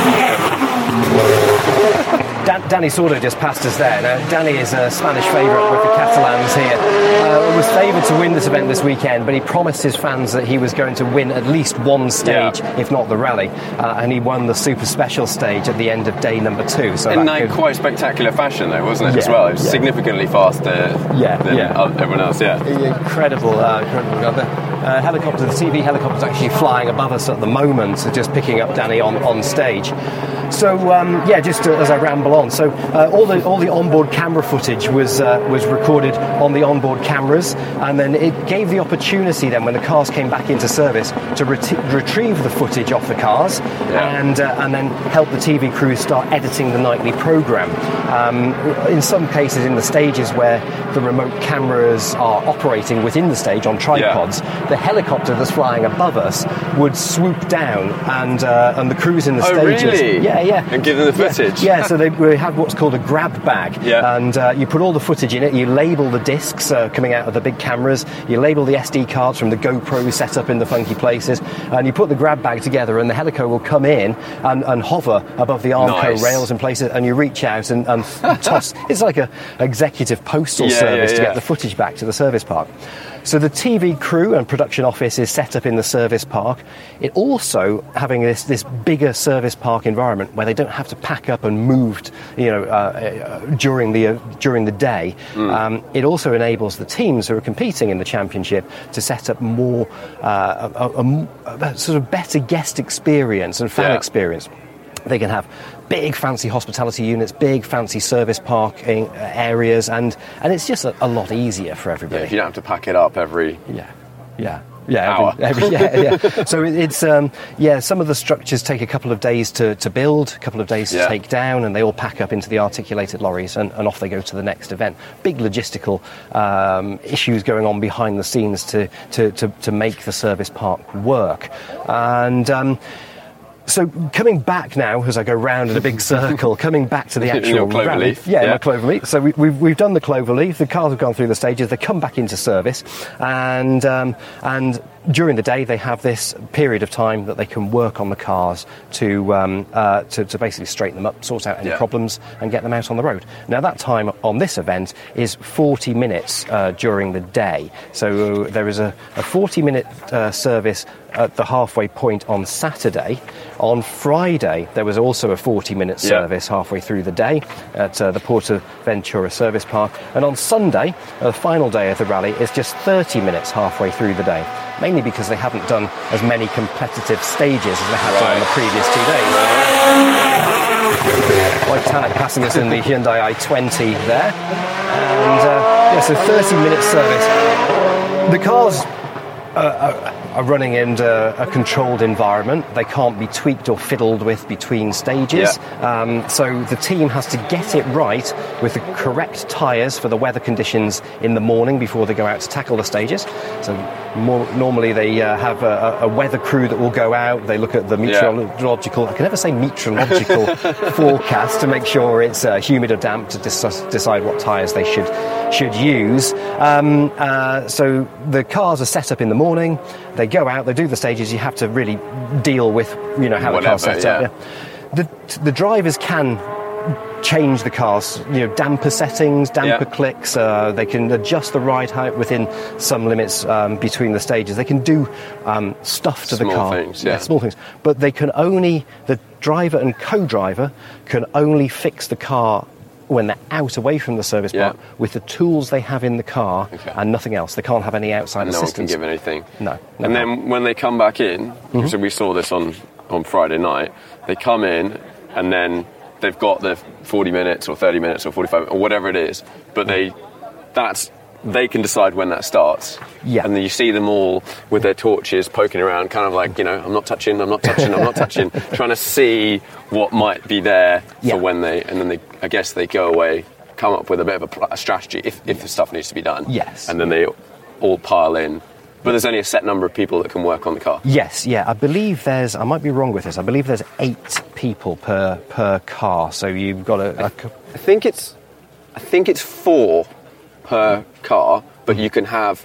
Danny Sordo just passed us there. Now, Danny is a Spanish favourite with the Catalans here. Was favoured to win this event this weekend, but he promised his fans that he was going to win at least one stage, if not the rally, and he won the super special stage at the end of day number 2. So in quite spectacular fashion, though, wasn't it, as well? It was significantly faster than everyone else, Incredible. The helicopter, the TV helicopter is actually flying above us at the moment, so just picking up Danny on stage. So just as I ramble on, so all the onboard camera footage was recorded on the onboard cameras, and then it gave the opportunity then when the cars came back into service to retrieve the footage off the cars and then help the TV crews start editing the nightly program. In some cases, in the stages where the remote cameras are operating within the stage on tripods, the helicopter that's flying above us would swoop down and the crews in the stages. Really? And give them the footage. So we had what's called a grab bag, and you put all the footage in it. You label the discs coming out of the big cameras. You label the SD cards from the GoPro set up in the funky places, and you put the grab bag together, and the helico will come in and hover above the Armco rails in places, and you reach out and toss. It's like a executive postal service to get the footage back to the service park. So the TV crew and production office is set up in the service park. It also, having this bigger service park environment where they don't have to pack up and move, during the day. It also enables the teams who are competing in the championship to set up more a sort of better guest experience and fan experience. They can have big fancy hospitality units, big fancy service parking areas, and it's just a lot easier for everybody. You don't have to pack it up every hour. So it's some of the structures take a couple of days to build, a couple of days to take down, and they all pack up into the articulated lorries and off they go to the next event. Big logistical issues going on behind the scenes to make the service park work. And so coming back now, as I go round in a big circle, coming back to the actual rally. My cloverleaf. So we've done the cloverleaf. The cars have gone through the stages. They come back into service, and during the day, they have this period of time that they can work on the cars to basically straighten them up, sort out any problems, and get them out on the road. Now, that time on this event is 40 minutes during the day. So there is a 40-minute service at the halfway point on Saturday. On Friday, there was also a 40-minute service halfway through the day at the Portaventura Service Park. And on Sunday, the final day of the rally, is just 30 minutes halfway through the day, mainly because they haven't done as many competitive stages as they had done on the previous 2 days. Like Tanak passing us in the Hyundai i20 there. And so 30-minute service. The cars are running in a controlled environment. They can't be tweaked or fiddled with between stages. So the team has to get it right with the correct tyres for the weather conditions in the morning before they go out to tackle the stages. So normally they have a weather crew that will go out. They look at the meteorological, I can never say meteorological forecast to make sure it's humid or damp to decide what tyres they should use. So the cars are set up in the morning. They go out, they do the stages. You have to really deal with, how the car's set up. The drivers can change the cars, damper settings, damper clicks. They can adjust the ride height within some limits between the stages. They can do stuff to the car. Small things. But they can only, the driver and co-driver can only fix the car when they're out away from the service park with the tools they have in the car and nothing else. They can't have any outside assistance. No one can give anything. No. And then when they come back in, so we saw this on Friday night, they come in and then they've got the 40 minutes or 30 minutes or 45 or whatever it is, but they can decide when that starts. And then you see them all with their torches poking around, kind of like, I'm not touching, trying to see what might be there for when I guess they go away, come up with a bit of a strategy if the stuff needs to be done. And then they all pile in. But there's only a set number of people that can work on the car. I believe I might be wrong with this, I believe there's 8 people per car. So you've got I think it's 4 per car, but you can have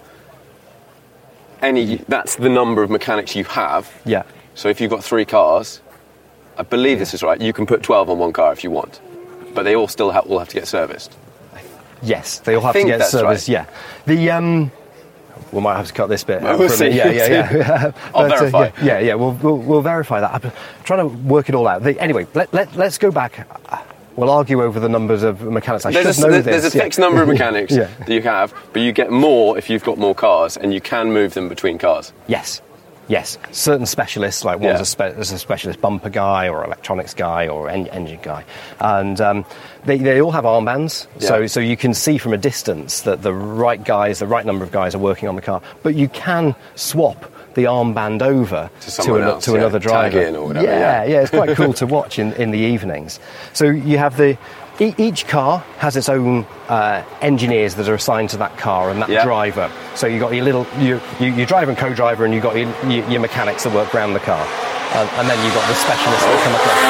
that's the number of mechanics you have. So if you've got 3 cars, I believe this is right, you can put 12 on one car if you want, but they all still all have to get serviced. Yes, they all have to get serviced. Right. We might have to cut this bit. We'll see. I'll verify. We'll verify that. I'm trying to work it all out. Anyway, let's go back. We'll argue over the numbers of mechanics. There's a fixed number of mechanics that you have, but you get more if you've got more cars, and you can move them between cars. Yes. Certain specialists, like one's a specialist bumper guy or electronics guy or engine guy. And they all have armbands, so you can see from a distance that the right number of guys are working on the car. But you can swap the armband over to another driver. Tag in or whatever. It's quite cool to watch in the evenings. So you have each car has its own engineers that are assigned to that car and that driver. So you've got your driver and co-driver, and you've got your mechanics that work around the car. And then you've got the specialists that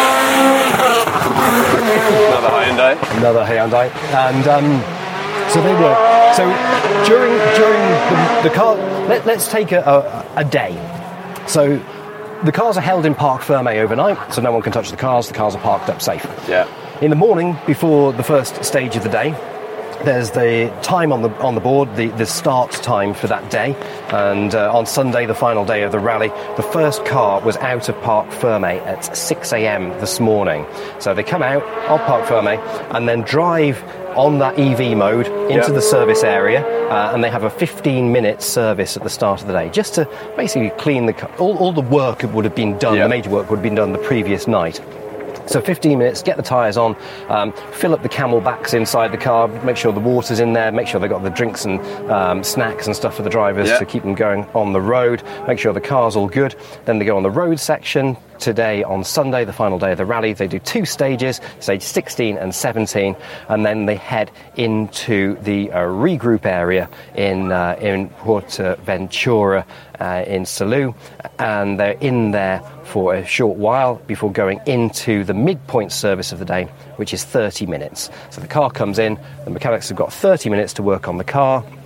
come across. Another Hyundai. And so they work. So during the car, let's take a day. So the cars are held in Parc Fermé overnight, so no one can touch the cars. The cars are parked up safe. In the morning, before the first stage of the day, there's the time on the board, the start time for that day. And on Sunday, the final day of the rally, the first car was out of Parc Fermé at 6 a.m. this morning. So they come out of Parc Fermé and then drive on that EV mode into the service area, and they have a 15-minute service at the start of the day, just to basically clean the car. All the work would have been done, the major work would have been done the previous night. So 15 minutes, get the tyres on, fill up the camelbacks inside the car, make sure the water's in there, make sure they've got the drinks and snacks and stuff for the drivers to keep them going on the road, make sure the car's all good. Then they go on the road section. Today, on Sunday, the final day of the rally, they do 2 stages, stage 16 and 17, and then they head into the regroup area in Portaventura in Salou, and they're in there for a short while before going into the midpoint service of the day, which is 30 minutes. So the car comes in, the mechanics have got 30 minutes to work on the car.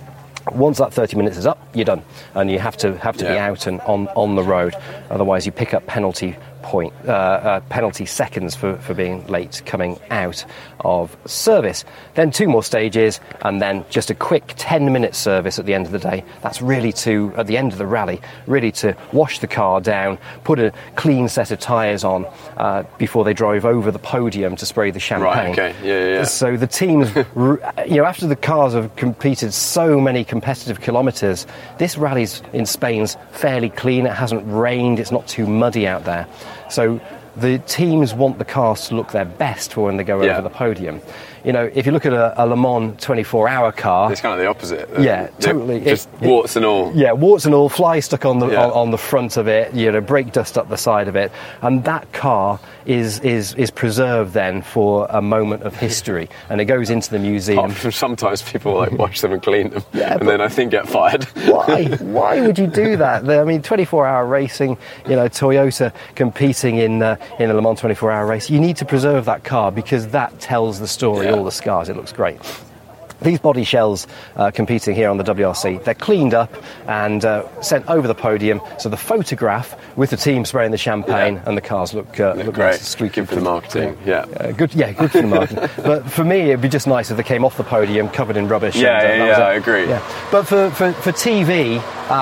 Once that 30 minutes is up, you're done, and you have to be out and on the road. Otherwise, you pick up penalty seconds for being late coming out of service. Then 2 more stages, and then just a quick 10-minute service at the end of the day. That's really at the end of the rally, really to wash the car down, put a clean set of tyres on before they drive over the podium to spray the champagne. Right, okay, yeah. So the teams, after the cars have competed so many competitive kilometres, this rally's in Spain's fairly clean. It hasn't rained, it's not too muddy out there. So the teams want the cars to look their best for when they go over the podium. If you look at a Le Mans 24-hour car, it's kind of the opposite. Totally. Just warts and all. Yeah, warts and all, flies stuck on the front of it, brake dust up the side of it, and that car is preserved then for a moment of history, and it goes into the museum. Sometimes people wash them and clean them, and then I think get fired. Why would you do that? 24-hour racing, Toyota competing in a Le Mans 24-hour race, you need to preserve that car because that tells the story. All the scars, it looks great. These body shells competing here on the WRC, they're cleaned up and sent over the podium. So the photograph with the team spraying the champagne and the cars look great. Nice, good for the marketing. Good for the marketing. But for me, it'd be just nice if they came off the podium covered in rubbish. I agree. Yeah. But for TV,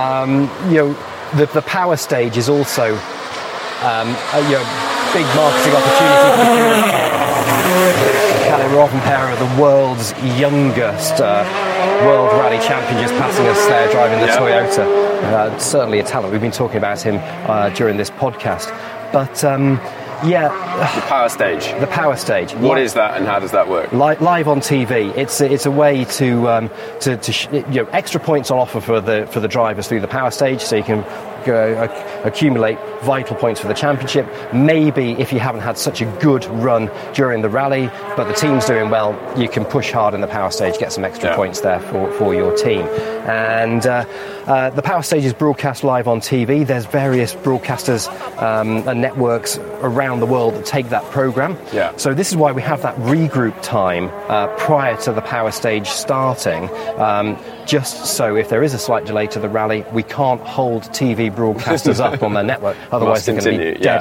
the power stage is also big marketing opportunity. Kalle Rovanperä, the world's youngest World Rally Champion, just passing us there, driving the Toyota. Certainly a talent. We've been talking about him during this podcast. But the power stage. The power stage. What is that, and how does that work? Live on TV. It's a way to extra points on offer for the drivers through the power stage, so you can accumulate vital points for the championship. Maybe if you haven't had such a good run during the rally, but the team's doing well, you can push hard in the power stage, get some extra points there for your team. And the power stage is broadcast live on TV. There's various broadcasters and networks around the world that take that program. So this is why we have that regroup time prior to the power stage starting, just so if there is a slight delay to the rally, we can't hold TV broadcasters up on their network, otherwise they're going to be dead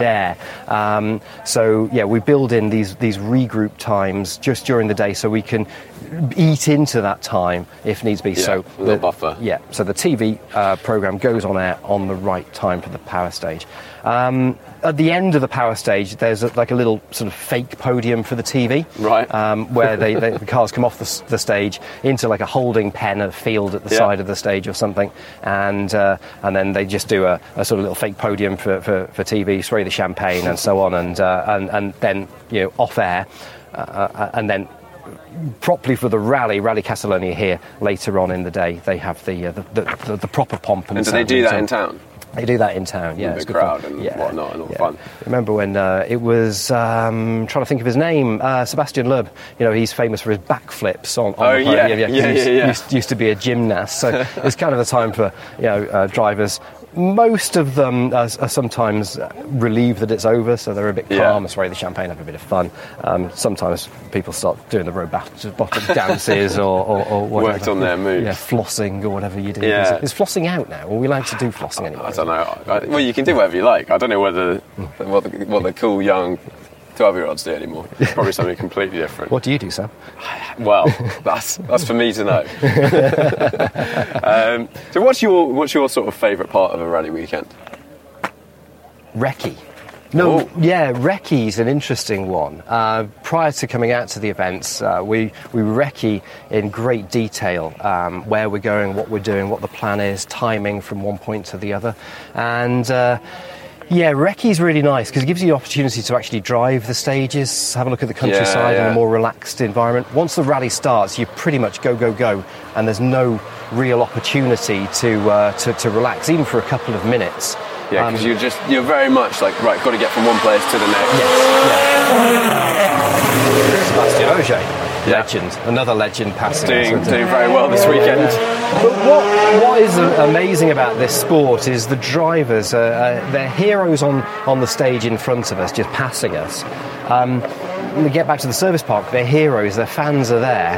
air. We build in these regroup times just during the day so we can eat into that time if needs be. So a little buffer. So the TV program goes on air on the right time for the power stage. At the end of the power stage, there's a little sort of fake podium for the TV, right? Where the cars come off the stage into like a holding pen, a field at the side of the stage or something, and then they just do a sort of little fake podium for TV, spray the champagne and so on, and then off air, and then properly for the Rally Catalonia here later on in the day, they have the proper pomp and do they do that in town? They do that in town, yeah. It's good crowd and whatnot, and all fun. Remember when it was, trying to think of his name, Sebastian Loeb. He's famous for his backflips on the Used to be a gymnast, so it's kind of the time for drivers. Most of them are sometimes relieved that it's over, so they're a bit calm, spray the champagne, have a bit of fun. Sometimes people start doing the road bottom dances or whatever. Worked on their moves. Yeah, flossing or whatever you do. Yeah. Is flossing out now? Are we allowed to do flossing anymore? I don't know. Well, you can do whatever you like. I don't know what the cool young 12-year-olds do anymore. Probably something completely different. What do you do, Sam? Well, that's for me to know. So what's your sort of favourite part of a rally weekend? Recce. Recce's an interesting one. Prior to coming out to the events, we recce in great detail where we're going, what we're doing, what the plan is, timing from one point to the other, and recce's really nice because it gives you the opportunity to actually drive the stages, have a look at the countryside in a more relaxed environment. Once the rally starts, you pretty much go, and there's no real opportunity to relax, even for a couple of minutes. Yeah, because you're very much like, right, got to get from one place to the next. Sebastian Ogier. Legend, another legend passing. Doing very well this weekend. But what is amazing about this sport is the drivers, they're heroes on the stage in front of us, just passing us. When we get back to the service park, they're heroes, their fans are there.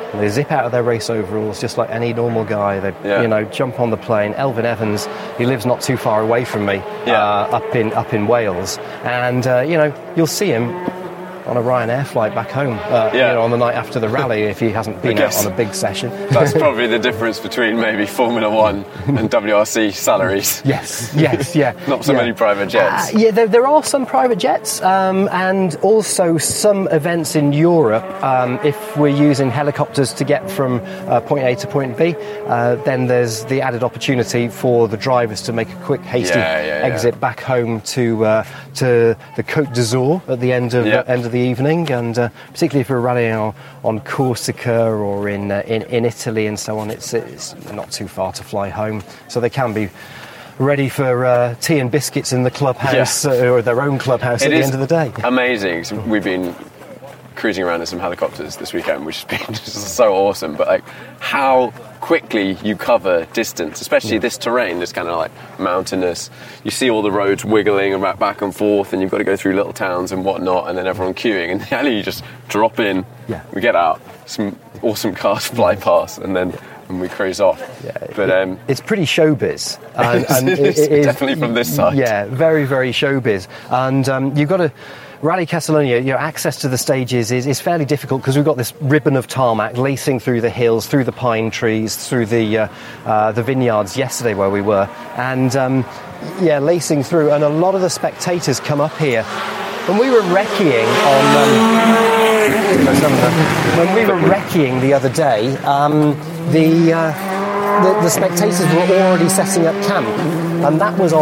They zip out of their race overalls just like any normal guy. They, jump on the plane. Elvin Evans, he lives not too far away from me, up in Wales, and you'll see him on a Ryanair flight back home, on the night after the rally, if he hasn't been out on a big session. That's probably the difference between maybe Formula One and WRC salaries. Yes, yeah. Not so many private jets. There are some private jets, and also some events in Europe. If we're using helicopters to get from point A to point B, then there's the added opportunity for the drivers to make a quick, hasty exit back home to the Côte d'Azur at the end of the evening, and particularly if we're rallying on Corsica or in Italy and so on, it's not too far to fly home, so they can be ready for tea and biscuits in the clubhouse or their own clubhouse at the end of the day. Amazing. So we've been cruising around in some helicopters this weekend, which has been just so awesome, but how quickly you cover distance, especially this terrain, this kind of mountainous. You see all the roads wiggling back and forth, and you've got to go through little towns and whatnot, and then everyone queuing, and the alley you just drop in, we get out, some awesome cars fly past, and we cruise off. But it's pretty showbiz. And it's definitely from this side. Yeah, very, very showbiz. And you've got to... Rally Catalonia, access to the stages is fairly difficult because we've got this ribbon of tarmac lacing through the hills, through the pine trees, through the vineyards yesterday where we were, and lacing through. And a lot of the spectators come up here. When we were recceing the other day, the spectators were already setting up camp, and that was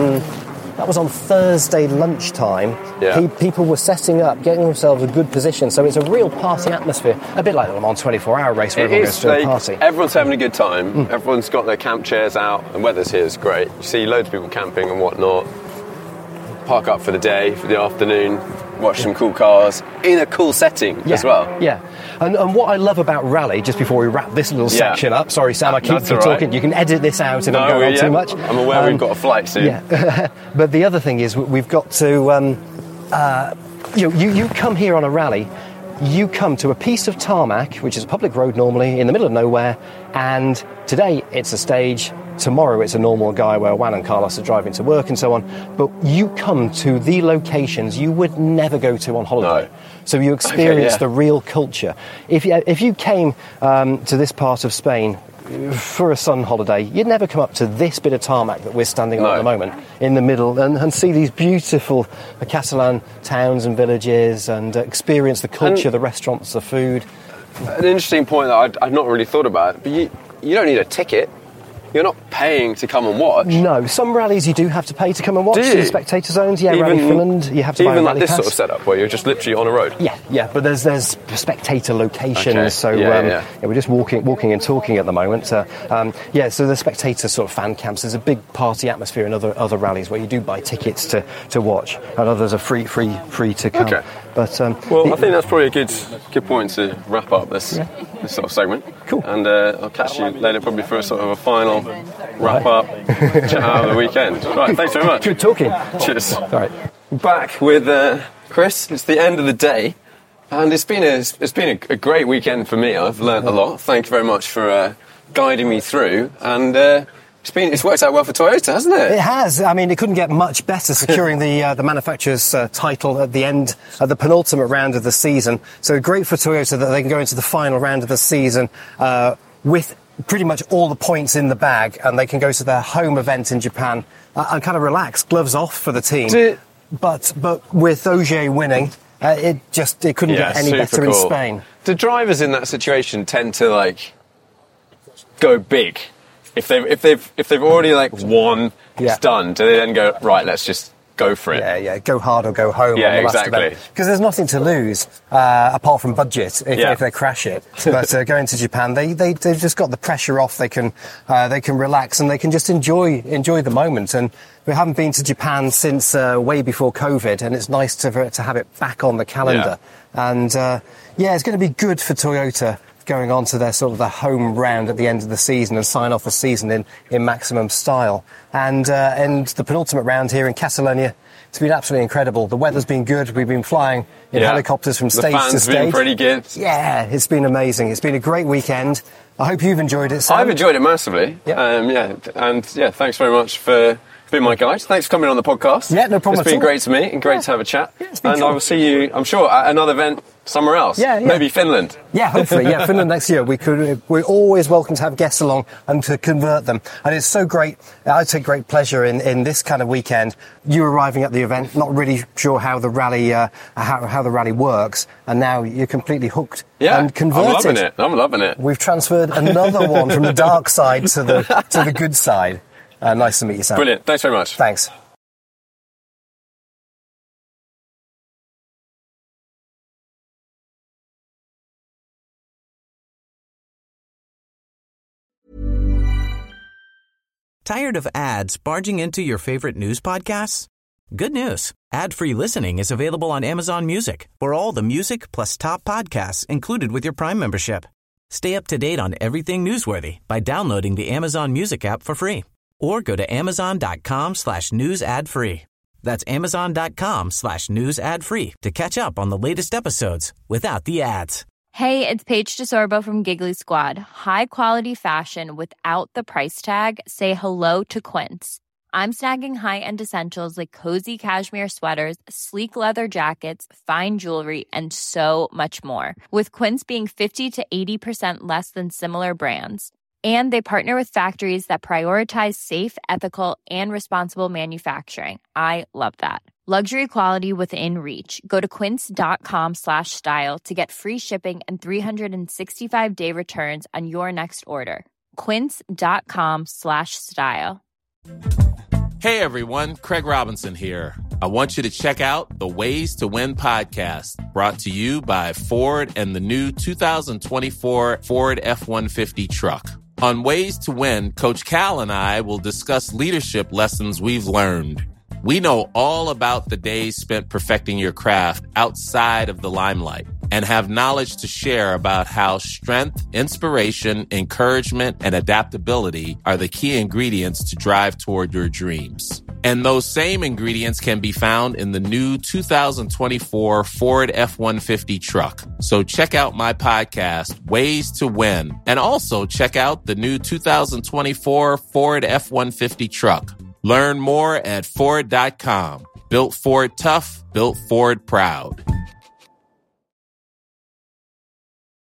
on Thursday lunchtime. People were setting up, getting themselves a good position, so it's a real party atmosphere, a bit like the Le Mans 24-hour race where everyone goes to a party. Everyone's having a good time, everyone's got their camp chairs out, and weather's here is great. You see loads of people camping and whatnot, park up for the day, for the afternoon, watch some cool cars, in a cool setting as well. Yeah, and what I love about Rally, just before we wrap this little section up, sorry Sam, I keep talking, right. You can edit this out if I'm going on too much. I'm aware we've got a flight soon. Yeah. But the other thing is we've got to, you come here on a rally, you come to a piece of tarmac, which is a public road normally, in the middle of nowhere, and today it's a stage, tomorrow it's a normal guy where Juan and Carlos are driving to work and so on, but you come to the locations you would never go to on holiday. No. So you experience the real culture. If you came to this part of Spain for a sun holiday, you'd never come up to this bit of tarmac that we're standing on at the moment, in the middle, and see these beautiful Catalan towns and villages, and experience the culture, the restaurants, the food. An interesting point that I've not really thought about, but you don't need a ticket. You're not paying to come and watch. No, some rallies you do have to pay to come and watch. In spectator zones, Rally Finland, you have to buy a rally this pass. Sort of setup where you're just literally on a road. Yeah, but there's spectator locations, so we're just walking and talking at the moment. So the spectator sort of fan camps. There's a big party atmosphere in other rallies where you do buy tickets to watch, and others are free to come. Okay. But I think that's probably a good point to wrap up this sort of segment. Cool. And I'll catch you later probably for a sort of a final wrap up chat out of the weekend. Right, thanks very much. Good talking. Cheers. All right. Back with Chris. It's the end of the day, and it's been a great weekend for me. I've learnt a lot. Thank you very much for guiding me through, and it's worked out well for Toyota, hasn't it? It has. I mean, it couldn't get much better, securing the manufacturer's title at the end of the penultimate round of the season. So great for Toyota that they can go into the final round of the season with pretty much all the points in the bag, and they can go to their home event in Japan and kind of relax, gloves off for the team. But with Ogier winning, it couldn't get any better in Spain. Do drivers in that situation tend to go big? If they've already won, it's done. Do they then go, right, let's just go for it? Yeah, go hard or go home. Yeah, on the last exactly. event. Because there's nothing to lose apart from budget if they crash it. But going to Japan, they've just got the pressure off. They can relax and they can just enjoy the moment. And we haven't been to Japan since way before COVID, and it's nice to have it back on the calendar. Yeah. And it's going to be good for Toyota going on to their sort of the home round at the end of the season and sign off the season in maximum style. And the penultimate round here in Catalonia, It's been absolutely incredible. The weather's been good. We've been flying in helicopters from stage to stage. The fans have been pretty good. Yeah, it's been amazing. It's been a great weekend. I hope you've enjoyed it, Sam. I've enjoyed it massively. Thanks very much for being my guide. Thanks for coming on the podcast. Yeah, no problem. It's been great to meet and great to have a chat. Yeah, it's been and cool. I will see you, I'm sure, at another event somewhere else. Yeah. Maybe Finland. Yeah, hopefully. Yeah, Finland next year. We're always welcome to have guests along and to convert them. And it's so great. I take great pleasure in this kind of weekend. You arriving at the event, not really sure how the rally how the rally works, and now you're completely hooked and converted. I'm loving it. We've transferred another one from the dark side to the good side. Nice to meet you, Sam. Brilliant. Thanks very much. Thanks. Tired of ads barging into your favorite news podcasts? Good news. Ad-free listening is available on Amazon Music for all the music plus top podcasts included with your Prime membership. Stay up to date on everything newsworthy by downloading the Amazon Music app for free or go to amazon.com/news ad free. That's amazon.com/news ad free to catch up on the latest episodes without the ads. Hey, it's Paige DeSorbo from Giggly Squad. High quality fashion without the price tag. Say hello to Quince. I'm snagging high-end essentials like cozy cashmere sweaters, sleek leather jackets, fine jewelry, and so much more. With Quince being 50 to 80% less than similar brands. And they partner with factories that prioritize safe, ethical, and responsible manufacturing. I love that. Luxury quality within reach. Go to quince.com/style to get free shipping and 365-day returns on your next order. Quince.com/style. Hey everyone, Craig Robinson here. I want you to check out the Ways to Win podcast, brought to you by Ford and the new 2024 Ford F-150 truck. On Ways to Win, Coach Cal and I will discuss leadership lessons we've learned. We know all about the days spent perfecting your craft outside of the limelight and have knowledge to share about how strength, inspiration, encouragement, and adaptability are the key ingredients to drive toward your dreams. And those same ingredients can be found in the new 2024 Ford F-150 truck. So check out my podcast, Ways to Win, and also check out the new 2024 Ford F-150 truck. Learn more at Ford.com. Built Ford tough, built Ford proud.